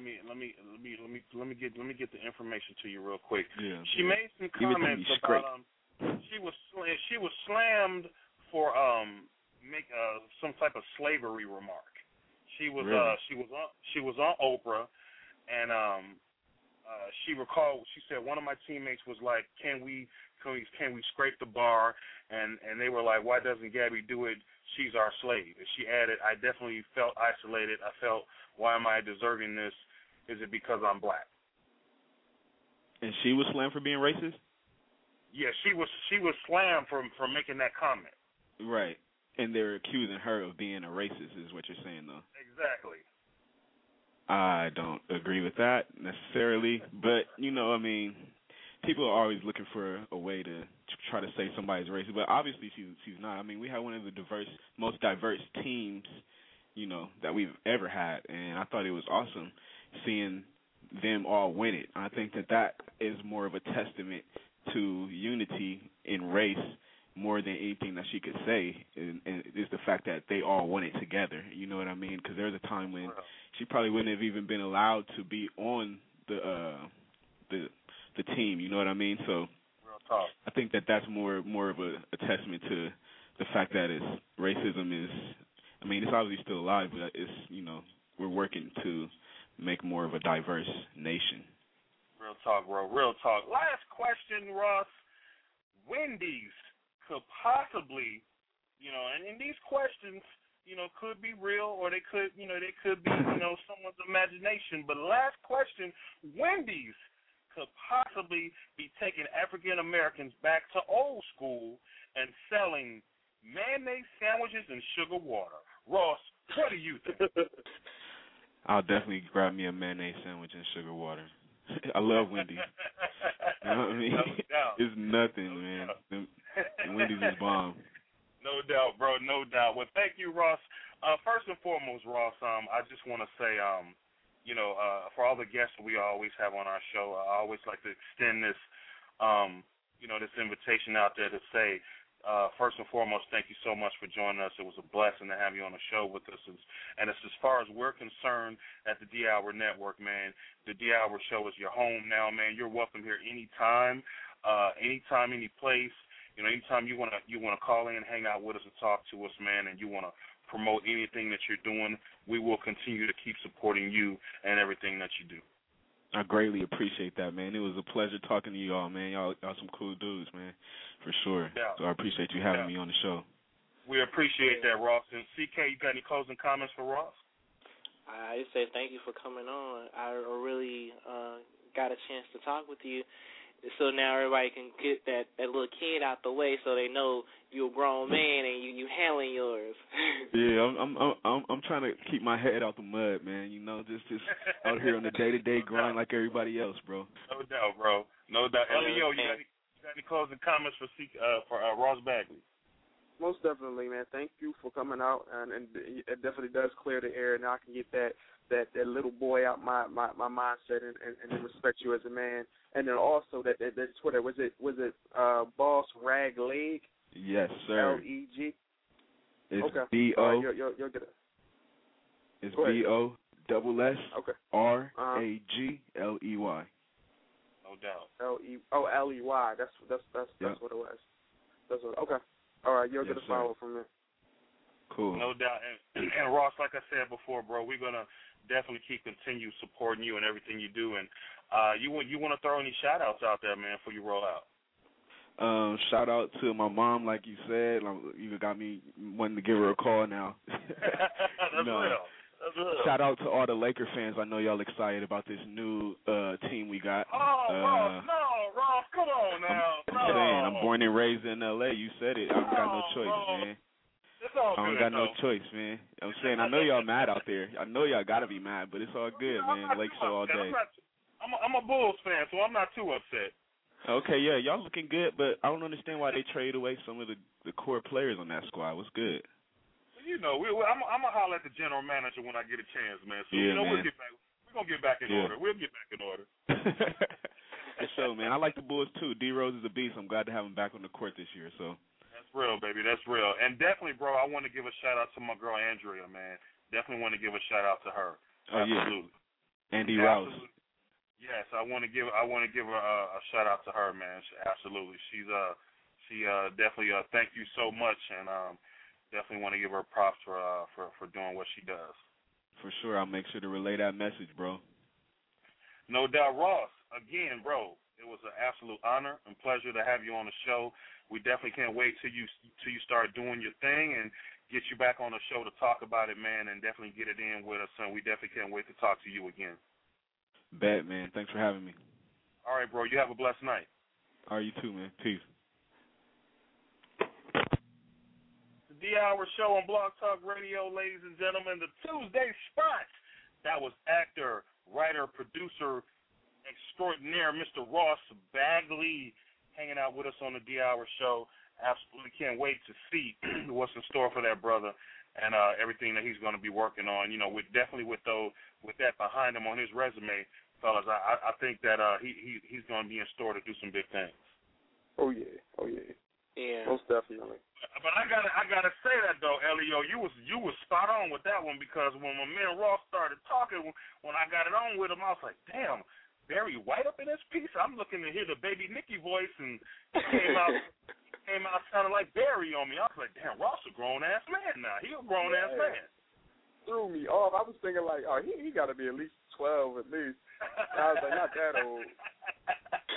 me get the information to you real quick. Yeah. She made some comments about she was slammed for make some type of slavery remark. She was on Oprah, and she said one of my teammates was like, can we scrape the bar, and they were like, why doesn't Gabby do it? She's our slave. And she added, I definitely felt isolated. I felt, why am I deserving this? Is it because I'm black? And she was slammed for being racist? Yeah, she was slammed for making that comment. Right. And they're accusing her of being a racist is what you're saying, though. Exactly. I don't agree with that necessarily. But, people are always looking for a way to try to say somebody's racist. But obviously she's not. We have one of the most diverse teams, that we've ever had. And I thought it was awesome seeing them all win it. I think that is more of a testament to unity in race more than anything that she could say, and is the fact that they all won it together. You know what I mean? Because there's a time when she probably wouldn't have even been allowed to be on the team. You know what I mean? So I think that's more of a testament to the fact that racism is. It's obviously still alive, but it's we're working to make more of a diverse nation. Real talk, bro. Real talk. Last question, Ross. Wendy's could possibly, and these questions, could be real, or they could be, someone's imagination. But last question, Wendy's could possibly be taking African Americans back to old school and selling mayonnaise sandwiches and sugar water. Ross, what do you think? I'll definitely grab me a mayonnaise sandwich and sugar water. I love Wendy's. You know what I mean? No doubt. It's nothing, man. Wendy's is bomb. No doubt, bro. No doubt. Well, thank you, Ross. First and foremost, Ross, I just want to say, for all the guests we always have on our show, I always like to extend this, this invitation out there to say, first and foremost, thank you so much for joining us. It was a blessing to have you on the show with us. And it's, as far as we're concerned at the D-Hour Network, man, the D-Hour show is your home now, man. You're welcome here anytime, any place. Anytime you wanna call in, hang out with us, and talk to us, man, and you wanna promote anything that you're doing, we will continue to keep supporting you and everything that you do. I greatly appreciate that, man. It was a pleasure talking to you all, man. Y'all some cool dudes, man, for sure. Yeah. So I appreciate you having me on the show. We appreciate that, Ross. And CK, you got any closing comments for Ross? I just say thank you for coming on. I really got a chance to talk with you. So now everybody can get that little kid out the way, so they know you're a grown man and you handling yours. Yeah, I'm trying to keep my head out the mud, man. Just out here on the day-to-day grind like everybody else, bro. No doubt, bro. No doubt. Elio, you got any closing comments for Ross Bagley? Most definitely, man. Thank you for coming out, and it definitely does clear the air. Now I can get that little boy out my mindset and respect you as a man. And then also that Twitter, was it Boss Rag Leg? Yes, sir. LEG. It's okay. BO. You'll get it. It's BO SSRAGLEY. No doubt. LEY. That's what it was. That's what. Okay. All right. You'll get a follow from there. Cool. No doubt. And Ross, like I said before, bro, we're gonna definitely continue supporting you and everything you do. And you want to throw any shout outs out there, man, before you roll out? Shout out to my mom, like you said. You got me wanting to give her a call now. That's real. That's real. Shout out to all the Laker fans. I know y'all excited about this new team we got. Ross, come on now. I'm saying, I'm born and raised in L.A. You said it. I've got no choice, man. I don't got no choice, man. I'm saying, I know y'all mad out there. I know y'all got to be mad, but it's all good, man. The Lake show all day. I'm a Bulls fan, so I'm not too upset. Okay, yeah, y'all looking good, but I don't understand why they trade away some of the core players on that squad. What's good? I'm gonna holler at the general manager when I get a chance, man. So yeah, we'll get back. We're gonna get back in order. We'll get back in order. For sure, man. I like the Bulls too. D Rose is a beast. I'm glad to have him back on the court this year. So. That's real, baby. That's real. And definitely, bro, I want to give a shout out to my girl Andrea, man. Definitely want to give a shout out to her. Oh, absolutely. Yeah. Andy Rouse. Yes, I want to give her a shout out to her, man. Absolutely. She definitely thank you so much, and definitely want to give her props for doing what she does. For sure, I'll make sure to relay that message, bro. No doubt, Ross. Again, bro, it was an absolute honor and pleasure to have you on the show. We definitely can't wait till you start doing your thing and get you back on the show to talk about it, man, and definitely get it in with us. And we definitely can't wait to talk to you again. Bet, man. Thanks for having me. All right, bro. You have a blessed night. All right, you too, man. Peace. The D-Hour Show on Blog Talk Radio, ladies and gentlemen. The Tuesday Spot. That was actor, writer, producer extraordinaire, Mr. Ross Bagley, hanging out with us on the D-Hour Show. Absolutely can't wait to see what's in store for that brother and everything that he's going to be working on. With that behind him on his resume, fellas, I think that he's going to be in store to do some big things. Oh yeah. Yeah. Most definitely. But I gotta say that though, Elio, you was spot on with that one, because when my man Ross started talking, when I got it on with him, I was like, damn, Barry White up in this piece. I'm looking to hear the Baby Nicky voice, and it came out sounding like Barry on me. I was like, damn, Ross a grown ass man now. He a grown ass man. Threw me off. I was thinking like, oh, he got to be at least 12 at least. I was like, not that old.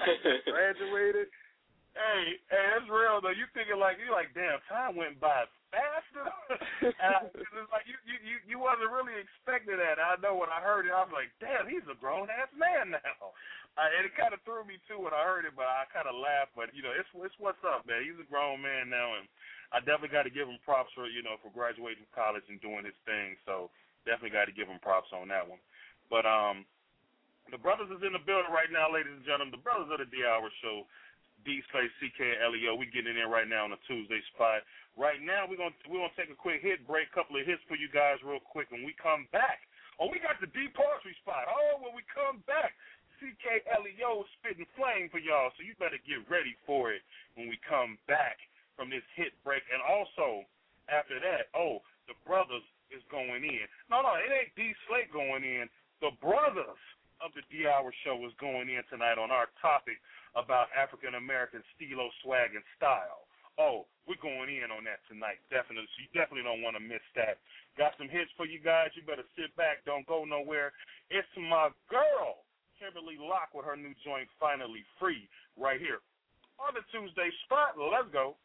Graduated. Hey, that's real though. You thinking like, you're like, damn, time went by bastard. And it's like you wasn't really expecting that. I know when I heard it, I was like, damn, he's a grown ass man now. And it kind of threw me too when I heard it, but I kind of laughed. But it's what's up, man. He's a grown man now, and I definitely got to give him props for for graduating from college and doing his thing. So definitely got to give him props on that one. But the brothers is in the building right now, ladies and gentlemen. The brothers of the D Hour Show, D Space CK and Leo. We getting in right now on the Tuesday spot. Right now we're gonna take a quick hit break, couple of hits for you guys real quick. When we come back, we got the D Poetry spot. When we come back, CK Leo spitting flame for y'all. So you better get ready for it when we come back from this hit break. And also after that, the brothers is going in. No, it ain't D Slate going in. The brothers of the D Hour Show is going in tonight on our topic about African American stilo, swag, and style. We're going in on that tonight, definitely. So you definitely don't want to miss that. Got some hits for you guys. You better sit back. Don't go nowhere. It's my girl, Kimberly Locke, with her new joint, Finally Free, right here on the Tuesday spot. Let's go.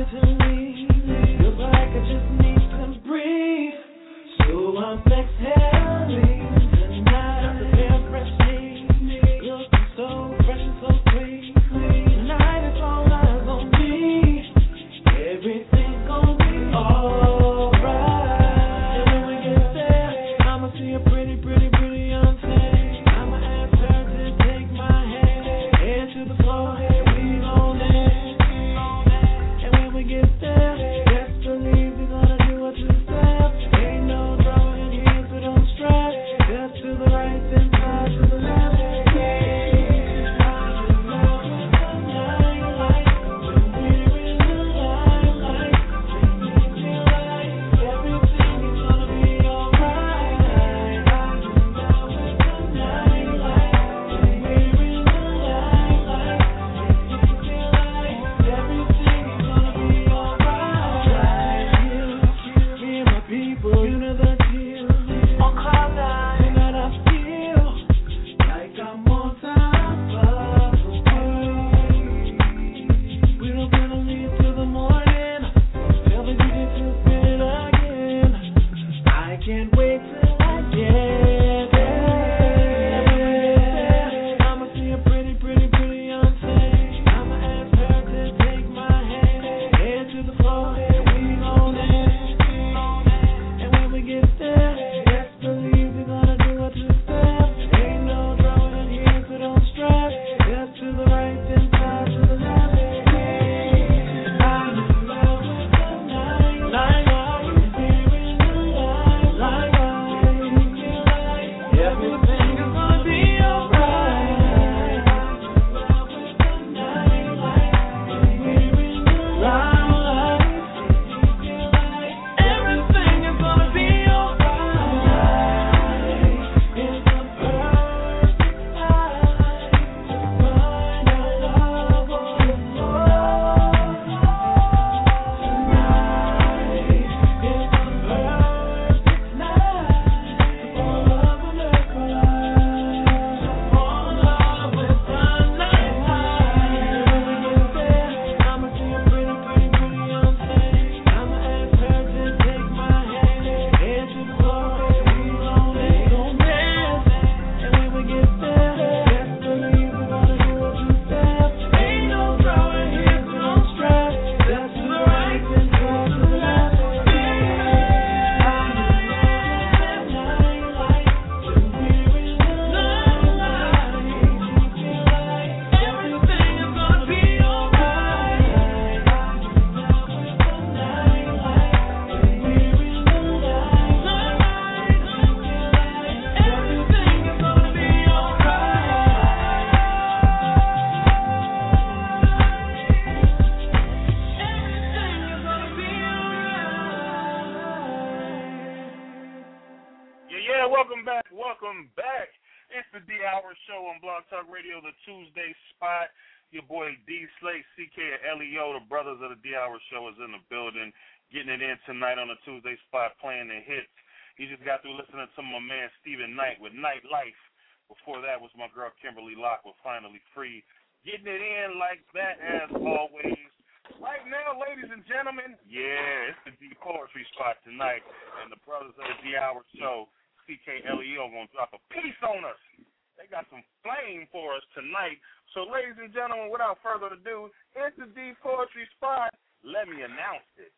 to leave. Feels like I just need to breathe. So I'm exhaling tonight. I prepare fresh sheets. Looking so fresh and so sweet. Tonight it's all eyes on me. Everything's gonna be alright. And when we get there, I'ma see a pretty, pretty, pretty young thing. I'ma ask her to take my hand. Head to the floor, hey, we on it. And when we get there, best believe we're gonna do a two-step. Ain't no drama in here, so don't stress. Step to the right, then side to the left. Welcome back. It's the D Hour Show on Blog Talk Radio, the Tuesday spot. Your boy D Slate, CK, and LEO, the brothers of the D Hour Show, is in the building, getting it in tonight on the Tuesday spot, playing the hits. You just got through listening to my man Stephen Knight with Nightlife. Before that was my girl Kimberly Locke with Finally Free. Getting it in like that as always. Right now, ladies and gentlemen, yeah, it's the D Poetry spot tonight, and the brothers of the D Hour Show, CK, LEO, gonna drop a piece on us. They got some flame for us tonight. So, ladies and gentlemen, without further ado, it's the D Poetry spot. Let me announce it.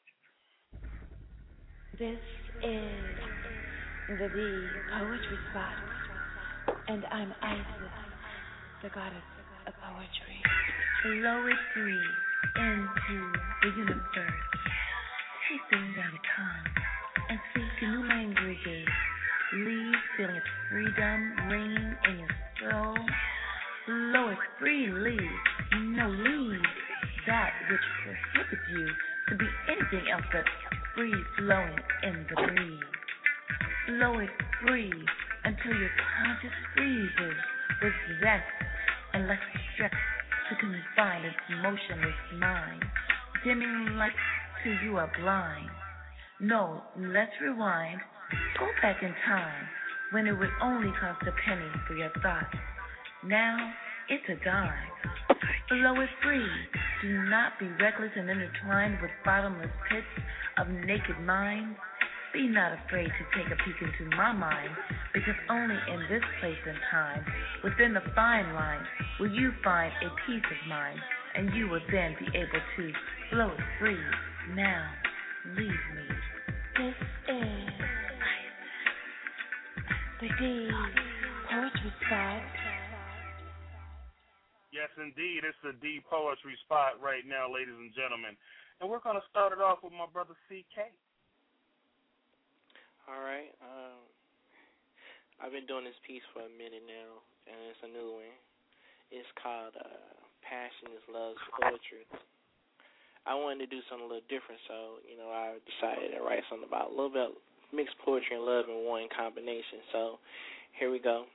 This is the D Poetry spot, and I'm Isis, the goddess of poetry. Blow it free into the universe. Take things out of tongue and speak to new languages. Leave feeling of freedom ringing in your soul. Blow it freely. No, leave that which prohibits you to be anything else but free flowing in the breeze. Blow it free until your conscious freezes with zest and less stress to confine its motionless mind, dimming like till you are blind. No, let's rewind. Go back in time when it would only cost a penny for your thoughts. Now it's a dime. Blow it free. Do not be reckless and intertwined with bottomless pits of naked minds. Be not afraid to take a peek into my mind, because only in this place and time, within the fine line, will you find a peace of mind, and you will then be able to blow it free. Now, leave me. This is the D Poetry Spot. Yes, indeed. It's the D Poetry Spot right now, ladies and gentlemen. And we're going to start it off with my brother CK. All right. I've been doing this piece for a minute now, and it's a new one. It's called Passion is Love's Poetry. I wanted to do something a little different, so, I decided to write something about a little bit mixed poetry and love in one combination. So here we go.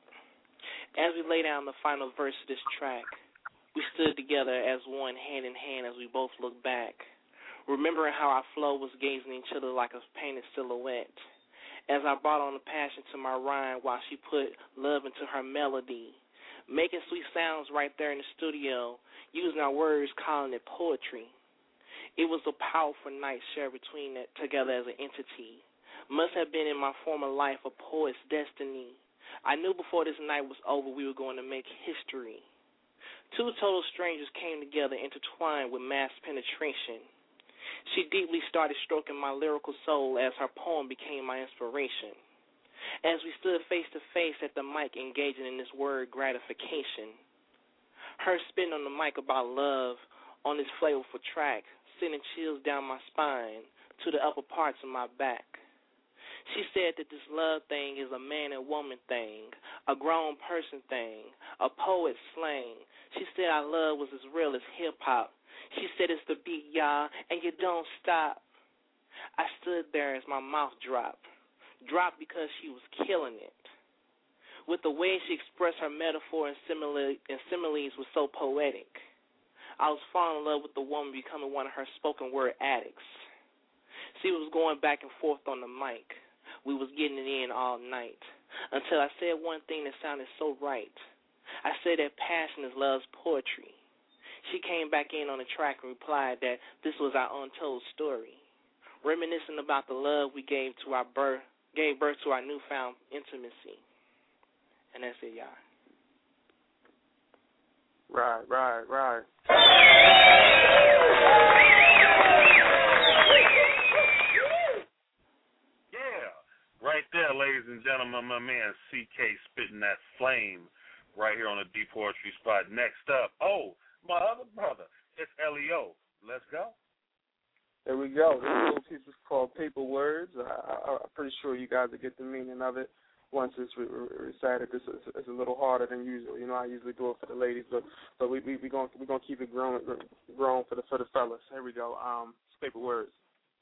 As we lay down the final verse of this track, we stood together as one, hand in hand, as we both looked back, remembering how our flow was gazing at each other like a painted silhouette. As I brought on the passion to my rhyme while she put love into her melody, making sweet sounds right there in the studio, using our words, calling it poetry. It was a powerful night shared between that together as an entity. Must have been in my former life a poet's destiny. I knew before this night was over we were going to make history. Two total strangers came together, intertwined with mass penetration. She deeply started stroking my lyrical soul as her poem became my inspiration. As we stood face to face at the mic engaging in this word gratification, her spitting on the mic about love on this flavorful track, sending chills down my spine to the upper parts of my back. She said that this love thing is a man and woman thing, a grown person thing, a poet's slang. She said our love was as real as hip-hop. She said it's the beat, y'all, and you don't stop. I stood there as my mouth dropped because she was killing it. With the way she expressed her metaphor and similes was so poetic. I was falling in love with the woman, becoming one of her spoken word addicts. She was going back and forth on the mic. We was getting it in all night until I said one thing that sounded so right. I said that passion is love's poetry. She came back in on the track and replied that this was our untold story, reminiscing about the love we gave birth to our newfound intimacy. And that's it, y'all. Right. Right there, ladies and gentlemen, my man CK spitting that flame right here on the D Poetry Spot. Next up, my other brother, it's Leo. Let's go. There we go. This little piece is called Paper Words. I'm pretty sure you guys will get the meaning of it once it's recited. It's a little harder than usual. I usually do it for the ladies, but we're gonna keep it grown for the fellas. Here we go. Paper Words.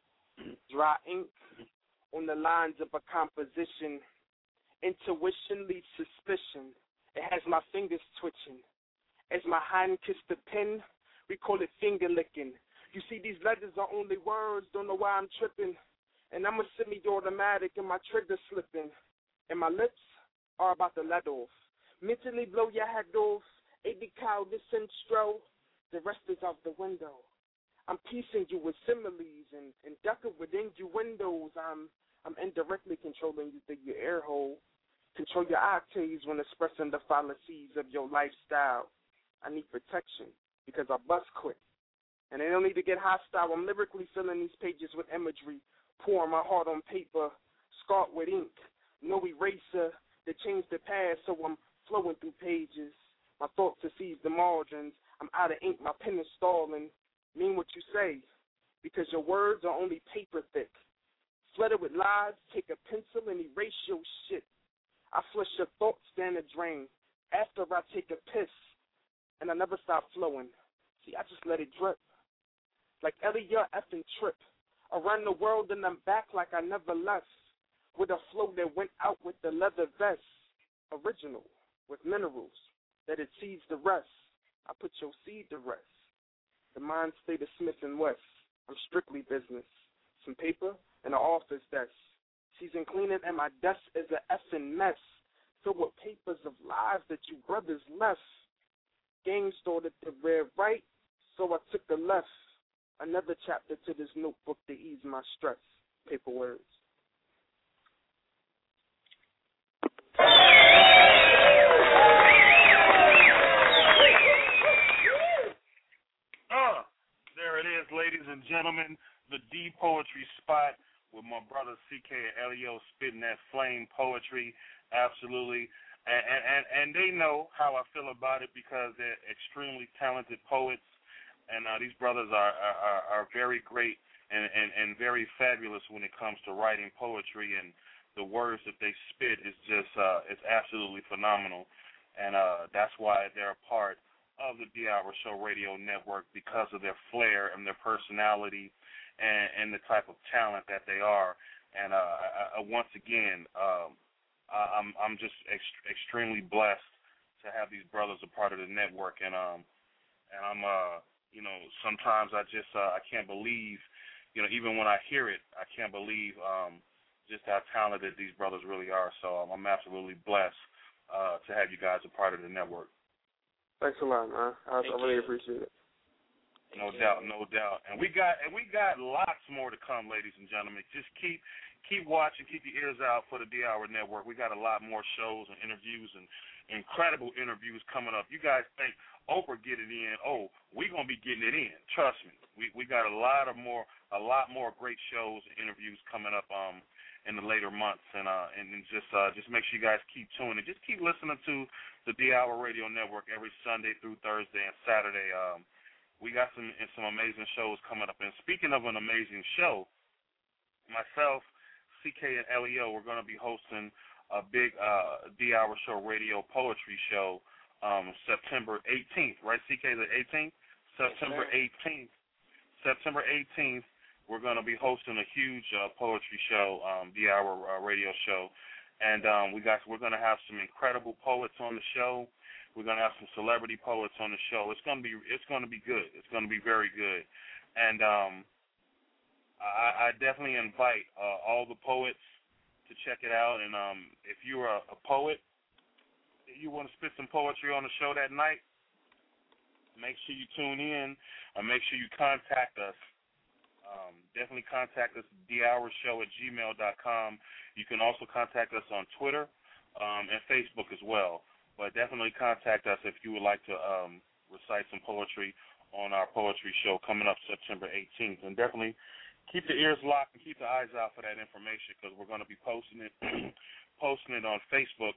Dry ink on the lines of a composition. Intuition leads suspicion. It has my fingers twitching. As my hand kissed the pen, we call it finger licking. You see, these letters are only words, don't know why I'm tripping. And I'm a semi-automatic and my trigger slipping. And my lips are about to let off. Mentally blow your head off. A.B. Cow, this intro. The rest is out the window. I'm piecing you with similes and ducking with innuendos. I'm indirectly controlling you through your air hole. Control your octaves when expressing the fallacies of your lifestyle. I need protection because I bust quick. And I don't need to get hostile. I'm lyrically filling these pages with imagery, pouring my heart on paper, scarred with ink. No eraser to change the past, so I'm flowing through pages. My thoughts to seize the margins. I'm out of ink, my pen is stalling. Mean what you say, because your words are only paper thick. Flooded with lies, take a pencil and erase your shit. I flush your thoughts down the drain after I take a piss, and I never stop flowing. See, I just let it drip. Like Elliot effing Trip. Around the world and I'm back like I never left. With a flow that went out with the leather vest. Original, with minerals, that it seeds the rest. I put your seed to rest. The mind state of Smith & West. I'm strictly business. Some paper and an office desk. Season cleaning and my desk is an effing mess. Filled with papers of lives that you brothers left. Gangs thought that they read right, so I took the left. Another chapter to this notebook to ease my stress. Paper words. There it is, ladies and gentlemen, the D Poetry Spot with my brother CK and Elio spitting that flame poetry, absolutely. And they know how I feel about it because they're extremely talented poets, and these brothers are very great and very fabulous when it comes to writing poetry, and the words that they spit is just it's absolutely phenomenal, and that's why they're a part of the D Hour Show Radio Network, because of their flair and their personality and the type of talent that they are. And once again, I'm just extremely blessed to have these brothers a part of the network. And I'm sometimes I just I can't believe, even when I hear it, I can't believe just how talented these brothers really are. So I'm absolutely blessed to have you guys a part of the network. Thanks a lot, man. I really appreciate it. No doubt. And we got lots more to come, ladies and gentlemen. Just keep watching, keep your ears out for the D Hour Network. We got a lot more shows and interviews and incredible interviews coming up. You guys think Oprah get it in? Oh, we're gonna be getting it in. Trust me. We got a lot more great shows and interviews coming up in the later months, and just make sure you guys keep tuning. Just keep listening to the D Hour Radio Network every Sunday through Thursday and Saturday. We got some amazing shows coming up. And speaking of an amazing show, myself, CK, and Elio, we're going to be hosting a big D Hour Show Radio poetry show September 18th, right, CK, the 18th? September 18th. September 18th, we're going to be hosting a huge poetry show, D Hour Radio show. And we're going to have some incredible poets on the show. We're going to have some celebrity poets on the show. It's going to be good. It's going to be very good. And I definitely invite all the poets to check it out. And if you're a poet, you want to spit some poetry on the show that night, make sure you tune in and make sure you contact us. Definitely contact us, thehourshow@gmail.com. You can also contact us on Twitter and Facebook as well. But definitely contact us if you would like to recite some poetry on our poetry show coming up September 18th. And definitely keep the ears locked and keep the eyes out for that information, because we're going to be posting it on Facebook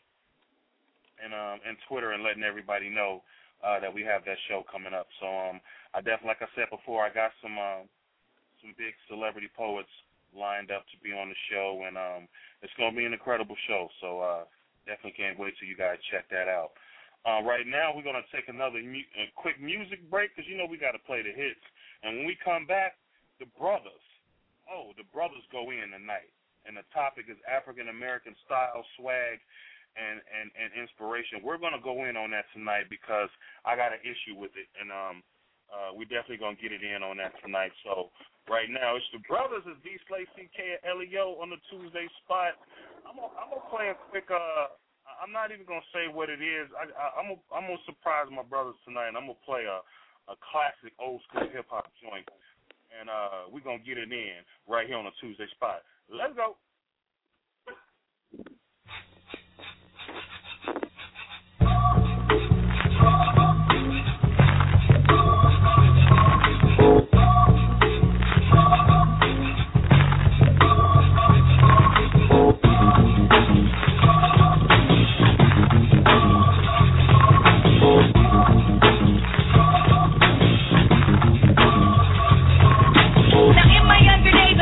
and Twitter and letting everybody know that we have that show coming up. So I definitely, like I said before, I got some big celebrity poets lined up to be on the show, and it's going to be an incredible show. So definitely can't wait till you guys check that out. Right now, we're going to take another quick music break, because we got to play the hits. And when we come back, the brothers go in tonight. And the topic is African-American style, swag, and inspiration. We're going to go in on that tonight because I got an issue with it. And we're definitely going to get it in on that tonight. So right now, it's the brothers. It's D Slay, CK, and Elio on the Tuesday Spot. I'm gonna play a quick. I'm not even gonna say what it is. I'm gonna surprise my brothers tonight, and I'm gonna play a classic old school hip hop joint, and we're gonna get it in right here on the Tuesday Spot. Let's go.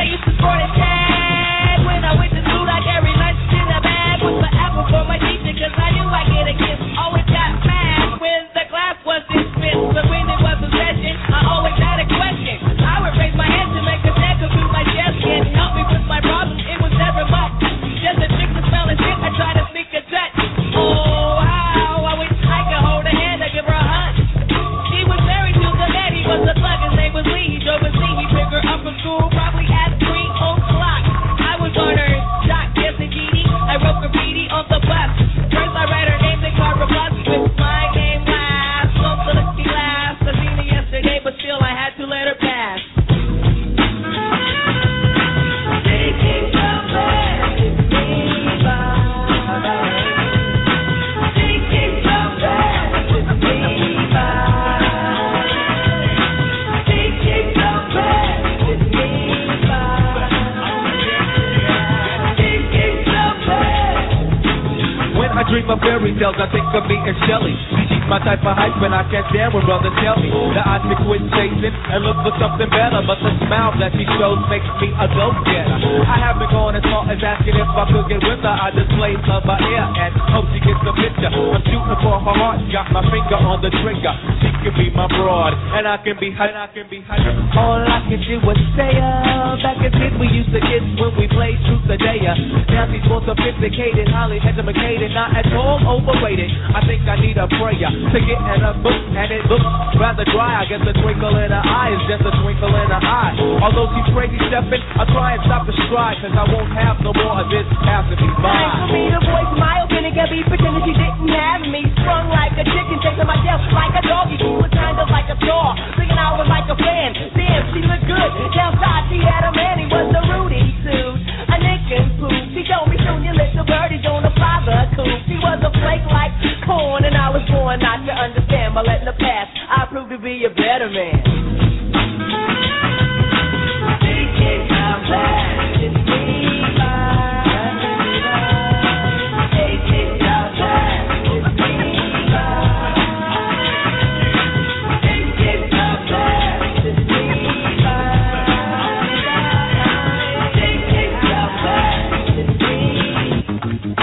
Cause of fairy tales, I think of me and Shelly. She's my type of hype, and I can't stand when brothers tell me that I should quit chasing and look for something better. But the smile that she shows makes me a go-getter. I haven't gone as far as asking if I could get with her. I just play love by ear and hope she gets the picture. I'm shooting for her heart, got my finger on the trigger. She can be my broad, and I can be hot. All I can do is say, back as kids we used to kiss when we played truth or dare. Now she's more sophisticated, highly educated, not at all overrated. I think I need a prayer to get in a book, and it looks rather dry. I guess a twinkle in her eye is just a twinkle in her eye. Although she's crazy stepping, I'll try and stop the stride, cause I won't have no more of this after me. Time for me to voice my opinion, can be pretending she didn't have me. Sprung like a chicken, chasing my tail like a doggy. She was kind of like a saw, thinking I was like a fan. Damn, she looked good. Downside, she had a man, he was a Rudy suit, a Nick and Pooh. She told me soon your little birdie don't apply the coop. She was a flake like corn, and I was born not to understand. But letting the past, I proved to be a better man. Take it out back, it's me. Take it out back, it's me. Take it out back, it's me. Take it out back, it's me.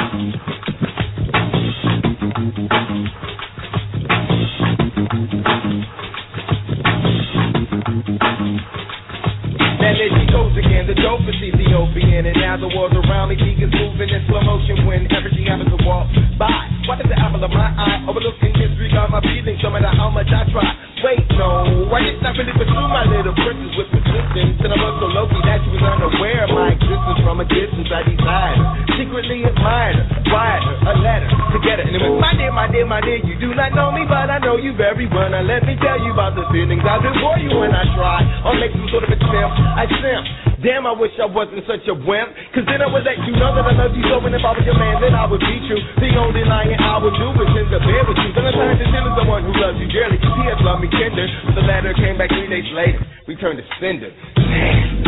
And there she goes again, the dope is Ethiopian. And now the world around me begins moving in slow motion whenever she happens to walk by. What is the apple of my eye? Overlooking history, got my feelings, no matter how much I try. Wait, no, I did not really pursue my little princess with persistence. And I was so low-key that she was unaware of my existence. From a distance I desired her, secretly admired her, wired her a letter to get her. And it was my dear, you do not know me, but I know you very well. Now let me tell you about the feelings I do for you when I try or make some sort of attempt. I simp. Damn, I wish I wasn't such a wimp, cause then I would let you know that I love you so, and if I was your man, then I would beat you. The only lying I would do is in the bed with you. Then I turned to Jill as the one who loves you dearly, cause he has loved me tender. But the letter came back 3 days later, returned to sender. Damn.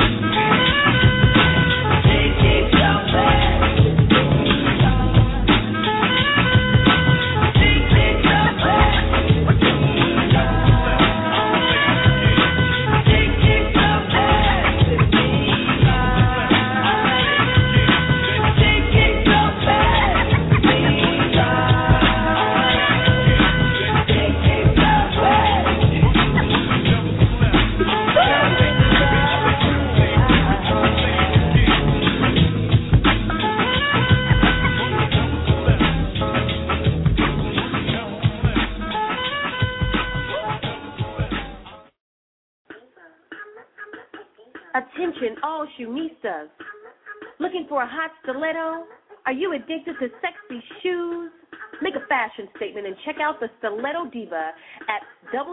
Take it down back. Attention all shoeistas. Looking for a hot stiletto? Are you addicted to sexy shoes? Make a fashion statement and check out the Stiletto Diva at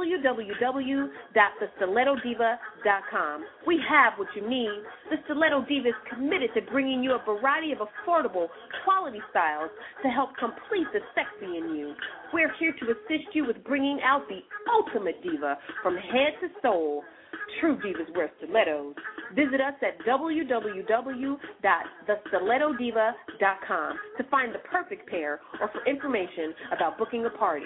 www.thestilettodiva.com. We have what you need. The Stiletto Diva is committed to bringing you a variety of affordable, quality styles to help complete the sexy in you. We're here to assist you with bringing out the ultimate diva from head to soul. True divas wear stilettos. Visit us at www.thestilettodiva.com to find the perfect pair or for information about booking a party.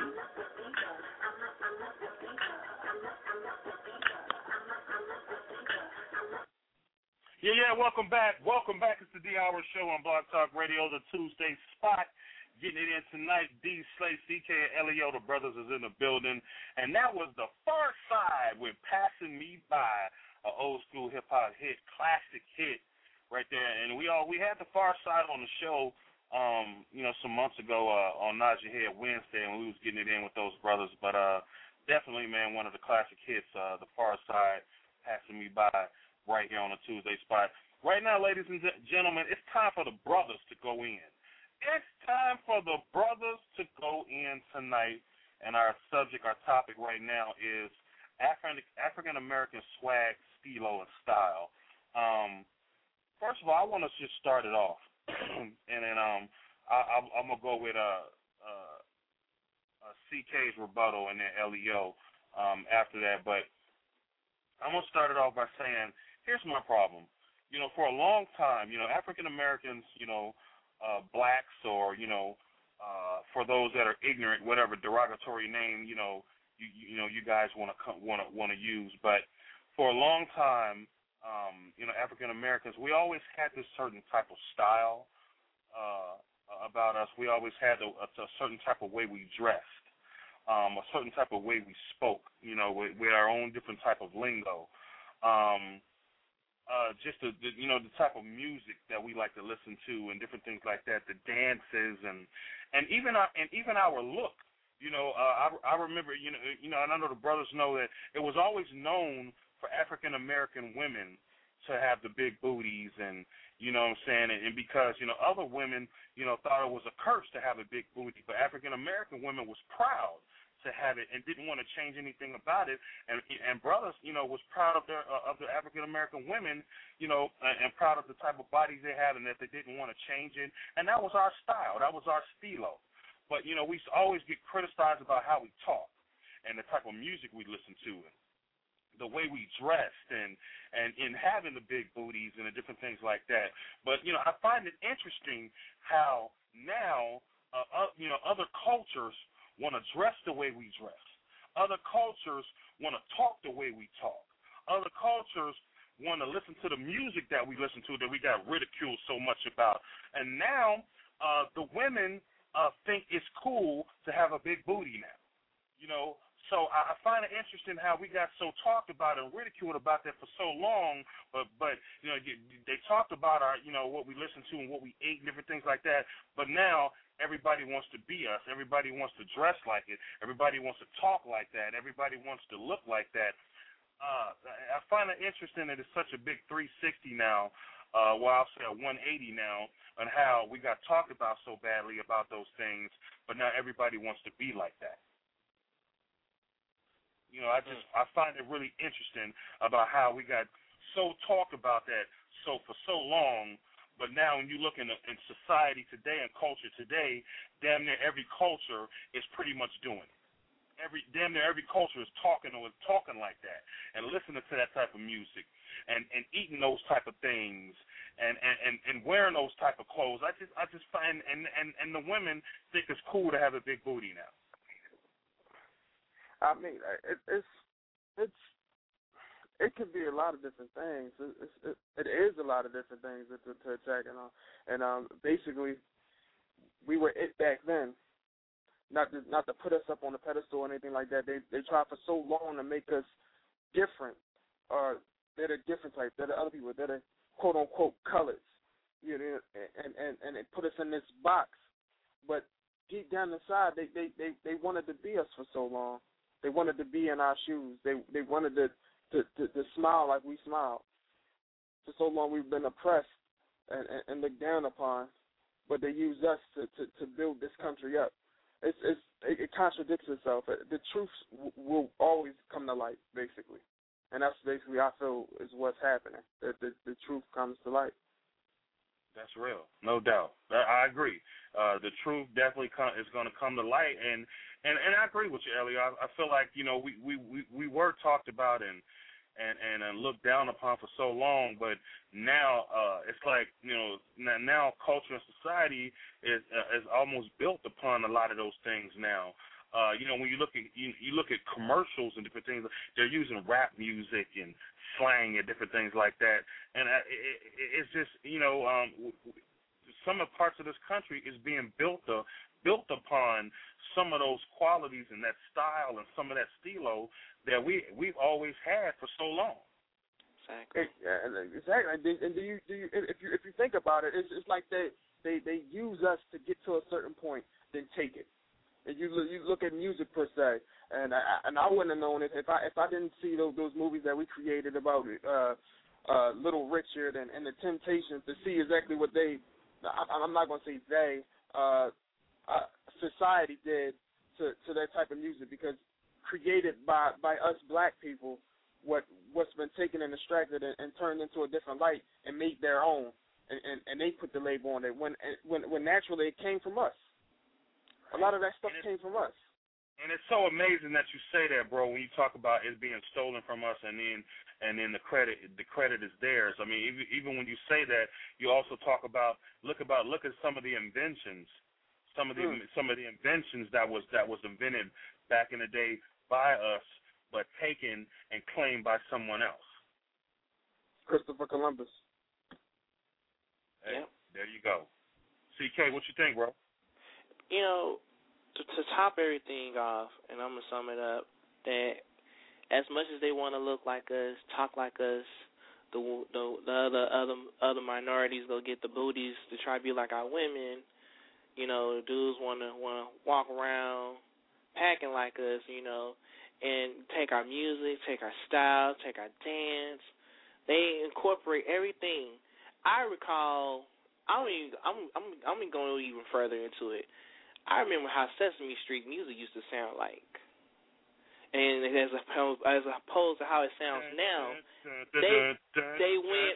Yeah, welcome back. It's the D-Hour Show on Blog Talk Radio, the Tuesday spot. Getting it in tonight, D. Slay, CK, and Elio, the brothers is in the building. And that was the Far Side with Passing Me By, an old school hip-hop hit, classic hit right there. And we had the Far Side on the show, some months ago on Nod Your Head Wednesday, and we was getting it in with those brothers. But definitely, man, one of the classic hits, the Far Side, Passing Me By, right here on the Tuesday spot. Right now, ladies and gentlemen, it's time for the brothers to go in. It's time for the brothers to go in tonight, and our topic right now is African-American swag, stilo, and style. First of all, I want to just start it off, and then I'm going to go with CK's rebuttal and then LEO after that, but I'm going to start it off by saying, here's my problem. For a long time, African-Americans, blacks or, for those that are ignorant, whatever derogatory name you guys want to use, but for a long time, African Americans, we always had this certain type of style about us. We always had a certain type of way we dressed, a certain type of way we spoke, with our own different type of lingo. Just the type of music that we like to listen to and different things like that, the dances and even our look. I remember, and I know the brothers know that it was always known for African American women to have the big booties, and and because other women thought it was a curse to have a big booty, but African American women was proud to have it and didn't want to change anything about it, and brothers was proud of their African American women, and proud of the type of bodies they had, and that they didn't want to change it, and that was our style, that was our stilo. But we always get criticized about how we talk and the type of music we listen to, and the way we dressed, and in having the big booties and the different things like that. But I find it interesting how now other cultures want to dress the way we dress. Other cultures want to talk the way we talk. Other cultures want to listen to the music that we listen to that we got ridiculed so much about. And now the women think it's cool to have a big booty now. So I find it interesting how we got so talked about and ridiculed about that for so long, but they talked about our what we listened to and what we ate and different things like that. But now everybody wants to be us. Everybody wants to dress like it. Everybody wants to talk like that. Everybody wants to look like that. I find it interesting that it's such a big 360 now. Well, I'll say a 180 now, on how we got talked about so badly about those things, but now everybody wants to be like that. I find it really interesting about how we got so talked about that for so long, but now when you look in society today and culture today, damn near every culture is pretty much doing it. Damn near every culture is talking like that and listening to that type of music and eating those type of things and wearing those type of clothes. I just find and the women think it's cool to have a big booty now. I mean, it could be a lot of different things. It is a lot of different things to attack on. And basically, we were it back then. Not to put us up on a pedestal or anything like that. They tried for so long to make us different. They're the different type. They're the other people. They're the quote unquote colors. And they put us in this box. But deep down inside, they wanted to be us for so long. They wanted to be in our shoes. They wanted to smile like we smiled. For so long we've been oppressed and looked down upon, but they use us to build this country up. It contradicts itself. The truth will always come to light, basically. And that's basically, I feel, is what's happening. The truth comes to light. That's real, no doubt. I agree. The truth definitely is going to come to light, and I agree with you, Elliot. I feel like we were talked about and looked down upon for so long, but now it's like now culture and society is almost built upon a lot of those things now. When you look at commercials and different things, they're using rap music and slang and different things like that, and it's just some of the parts of this country is being built upon some of those qualities and that style and some of that stilo that we've always had for so long. Exactly. Exactly. And do you if you think about it, it's like they use us to get to a certain point, then take it. And you look at music per se, and I wouldn't have known it if I didn't see those movies that we created about Little Richard and the Temptations to see exactly what I'm not going to say society did to that type of music, because created by us black people, what's been taken and extracted and turned into a different light and made their own, and they put the label on it when naturally it came from us. A lot of that stuff came from us. And it's so amazing that you say that, bro, when you talk about it being stolen from us and then the credit is theirs. I mean, even when you say that, you also talk about look at some of the inventions, some of the inventions that was invented back in the day by us, but taken and claimed by someone else. Christopher Columbus. Hey, there you go. CK, what you think, bro? You know, to top everything off, and I'm gonna sum it up, that as much as they want to look like us, talk like us, the other minorities go get the booties to try to be like our women. You know, dudes wanna walk around packing like us, you know, and take our music, take our style, take our dance. They incorporate everything. I recall, I'm going even further into it. I remember how Sesame Street music used to sound like, and as opposed to how it sounds now. They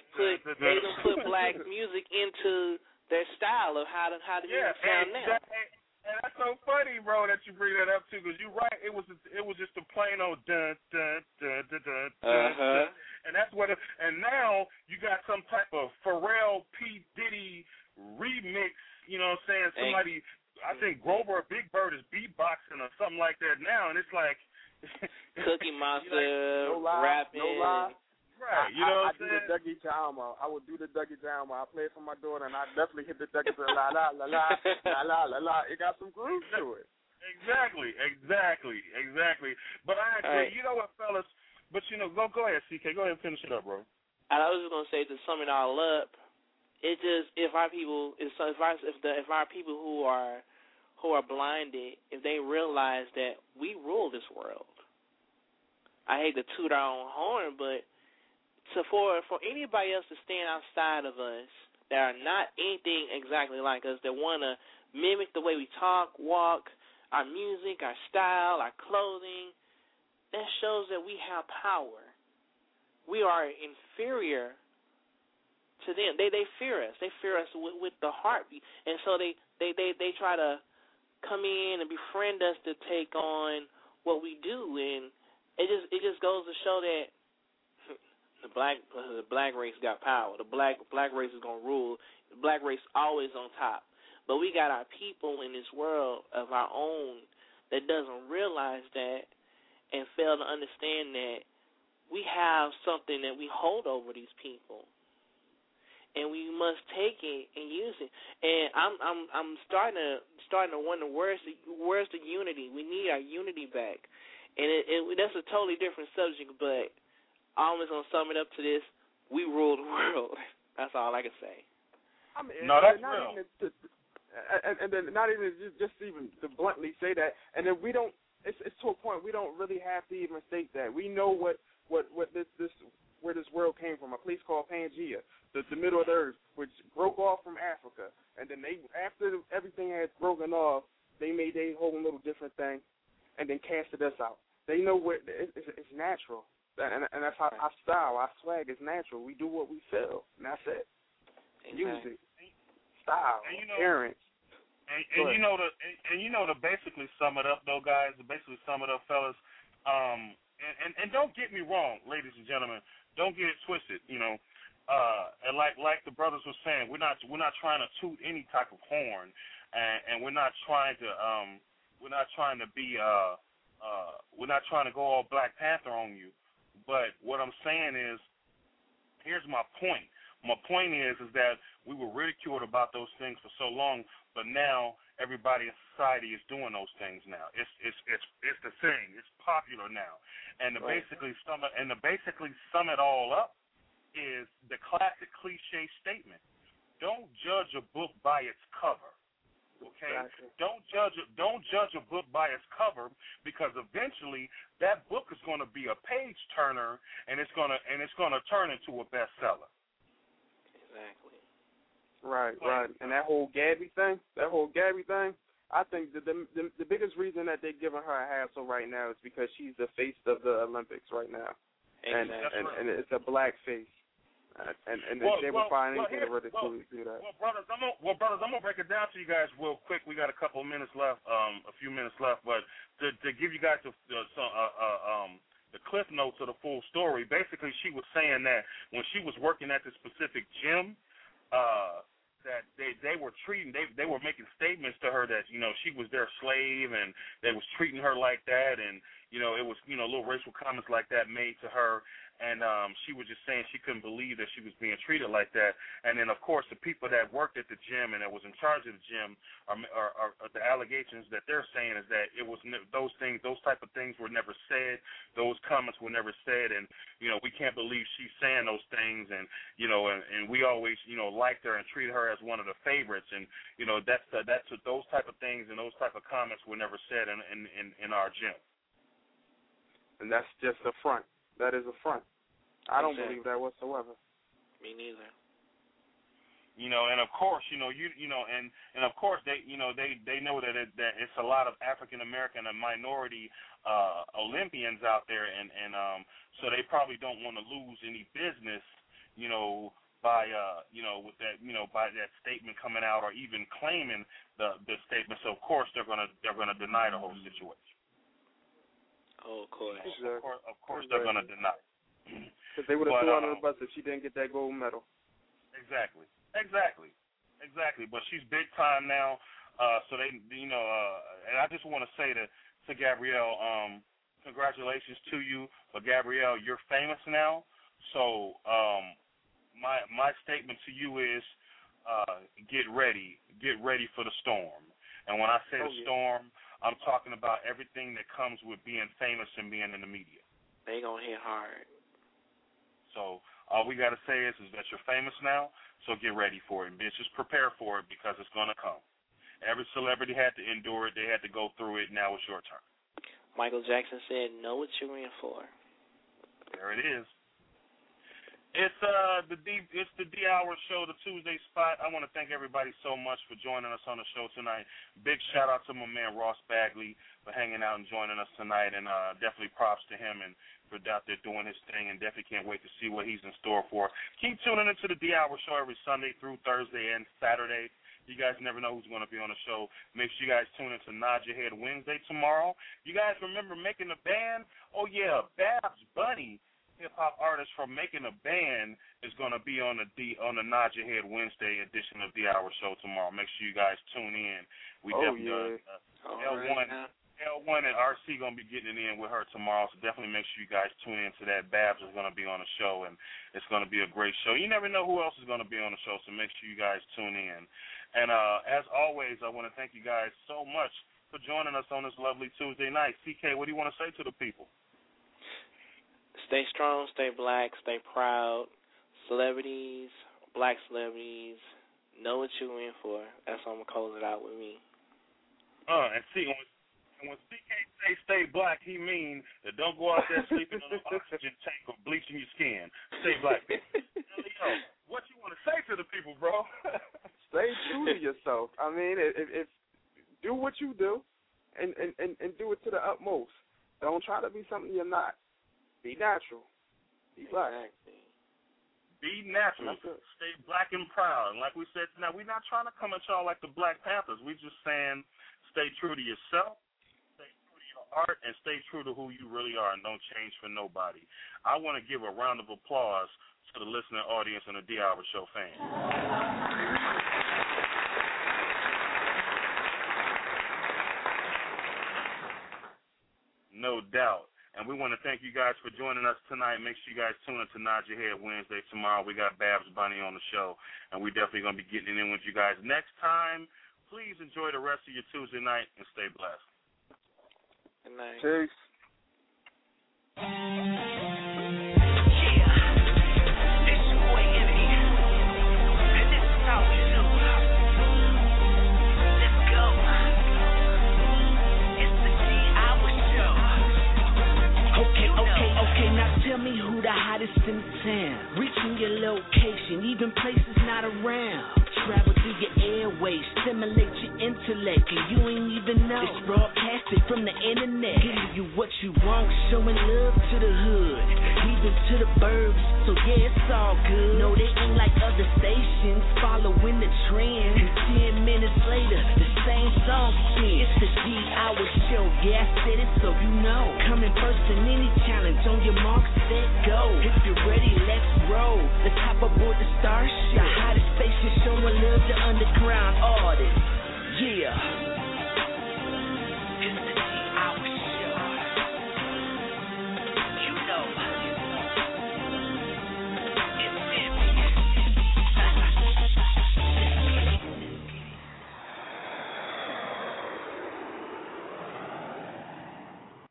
put black music into their style of how the music sound now. And that's so funny, bro, that you bring that up too, because you're right. It was just a plain old dun dun dun dun dun dun. And that's what. And now you got some type of Pharrell P. Diddy remix. You know what I'm saying? Somebody, I think Grover or Big Bird is beatboxing or something like that now, and it's like Cookie Monster rapping. No lie. Right, you know what I'm saying? I do the Dougie Jalma. I would do the Dougie Jalma. I play it for my daughter, and I definitely hit the Dougie la la la la la la la la. It got some groove to it. Exactly. But I agree. You know what, fellas? But you know, go ahead, CK. Go ahead and finish it up, bro. And I was just gonna say, to sum it all up, it just if our people who are blinded, if they realize that we rule this world. I hate to toot our own horn, but for anybody else to stand outside of us that are not anything exactly like us, that want to mimic the way we talk, walk, our music, our style, our clothing, that shows that we have power. We are inferior to them. They fear us. They fear us with the heartbeat, and so they try to come in and befriend us to take on what we do, and it just goes to show that the black race got power. The black race is gonna rule. The black race always on top. But we got our people in this world of our own that doesn't realize that and fail to understand that we have something that we hold over these people, and we must take it and use it. And I'm starting to wonder where's the unity? We need our unity back, and that's a totally different subject, but I'm just gonna sum it up to this: we rule the world. That's all I can say. I mean, no, that's not real. Even and then not even just even to bluntly say that, and then we don't. It's to a point we don't really have to even state that. We know what this where this world came from. A place called Pangea, the middle of the earth, which broke off from Africa, and then after everything had broken off, they made their whole little different thing, and then casted us out. They know what it's natural. And that's how our style, our swag is natural. We do what we feel, and that's it. Music, style, appearance. And you know to basically sum it up, though, guys. To basically sum it up, fellas. And don't get me wrong, ladies and gentlemen. Don't get it twisted. You know, and like the brothers were saying, we're not trying to toot any type of horn, and we're not trying to we're not trying to go all Black Panther on you. But what I'm saying is, here's my point. My point is that we were ridiculed about those things for so long, but now everybody in society is doing those things now. It's the thing. It's popular now. And to basically sum it all up is the classic cliche statement: don't judge a book by its cover. Okay, exactly. Don't judge a book by its cover, because eventually that book is going to be a page turner, and it's going to turn into a bestseller. Exactly. Right. And that whole Gabby thing, I think the biggest reason that they're giving her a hassle right now is because she's the face of the Olympics right now, and it's a black face. And they will find anything to ridicule do that. Well, brothers, I'm gonna break it down to you guys real quick. We got a couple of minutes left, a few minutes left, but to give you guys the cliff notes of the full story. Basically, she was saying that when she was working at this specific gym, that they were treating, they were making statements to her that, you know, she was their slave and they was treating her like that, and, you know, it was, you know, little racial comments like that made to her, and she was just saying she couldn't believe that she was being treated like that. And then, of course, the people that worked at the gym and that was in charge of the gym are the allegations that they're saying is that it was those type of things were never said, those comments were never said, and, you know, we can't believe she's saying those things, and, you know, and we always, you know, liked her and treated her as one of the favorites, and, you know, that's those type of things and those type of comments were never said in our gym. And that's just a front. That is a front. I don't believe that whatsoever. Me neither. You know, and of course, you know, and of course they, you know, they know that it's a lot of African American and minority Olympians out there, and so they probably don't want to lose any business, you know, by you know, with that, you know, by that statement coming out or even claiming the statement. So of course they're gonna deny the whole situation. Oh, of course. Exactly. Of course they're gonna deny. Because they would have thrown her under the bus if she didn't get that gold medal. Exactly. But she's big time now, so they, you know, and I just want to say to Gabrielle, congratulations to you. But Gabrielle, you're famous now, so my statement to you is, get ready for the storm. And when I say the storm, I'm talking about everything that comes with being famous and being in the media. They gonna hit hard. So all we got to say is that you're famous now, so get ready for it. Bitch, just prepare for it because it's going to come. Every celebrity had to endure it. They had to go through it. Now it's your turn. Michael Jackson said, know what you're in for. There it is. It's the D Hour Show, the Tuesday spot. I want to thank everybody so much for joining us on the show tonight. Big shout out to my man Ross Bagley for hanging out and joining us tonight, and definitely props to him and for out there doing his thing, and definitely can't wait to see what he's in store for. Keep tuning into the D Hour Show every Sunday through Thursday and Saturday. You guys never know who's going to be on the show. Make sure you guys tune into Nod Your Head Wednesday tomorrow. You guys remember Making a Band? Oh yeah, Babs Bunny, hip-hop artist from Making a Band, is going to be on the Nod Your Head Wednesday edition of the Hour Show tomorrow. Make sure you guys tune in. We definitely L1 and RC going to be getting it in with her tomorrow, so definitely make sure you guys tune in to that. Babs is going to be on the show, and it's going to be a great show. You never know who else is going to be on the show, so make sure you guys tune in. And as always, I want to thank you guys so much for joining us on this lovely Tuesday night. CK, what do you want to say to the people? Stay strong, stay black, stay proud. Celebrities, black celebrities, know what you're in for. That's how I'm going to close it out with me. And see, when CK say stay black, he means that don't go out there sleeping on an oxygen tank or bleaching your skin. Stay black. Leo, what you want to say to the people, bro? Stay true to yourself. I mean, if do what you do and do it to the utmost. Don't try to be something you're not. Be natural. Be black. Exactly. Be natural. Stay black and proud. And like we said tonight, we're not trying to come at y'all like the Black Panthers. We're just saying stay true to yourself, stay true to your art, and stay true to who you really are, and don't change for nobody. I want to give a round of applause to the listening audience and the D Hour Show fans. No doubt. And we want to thank you guys for joining us tonight. Make sure you guys tune in to Nod Your Head Wednesday tomorrow. We got Babs Bunny on the show, and we're definitely going to be getting in with you guys next time. Please enjoy the rest of your Tuesday night and stay blessed. Good night. Peace. Okay, now tell me who the hottest in town. Reaching your location, even places not around. Travel through your airways, stimulate your intellect, and you ain't even know. It's broadcasted from the internet, giving you what you want, showing love to the hood, even to the burbs. So yeah, it's all good. No, they ain't like other stations following the trend. And 10 minutes later, the same song again. It's the D Hour Show. Yeah, I said it so you know. Coming first in any challenge. On your mark, set, go. If you're ready, let's roll. Let's hop aboard the Starship. The hottest station showing love to underground artist. Yeah.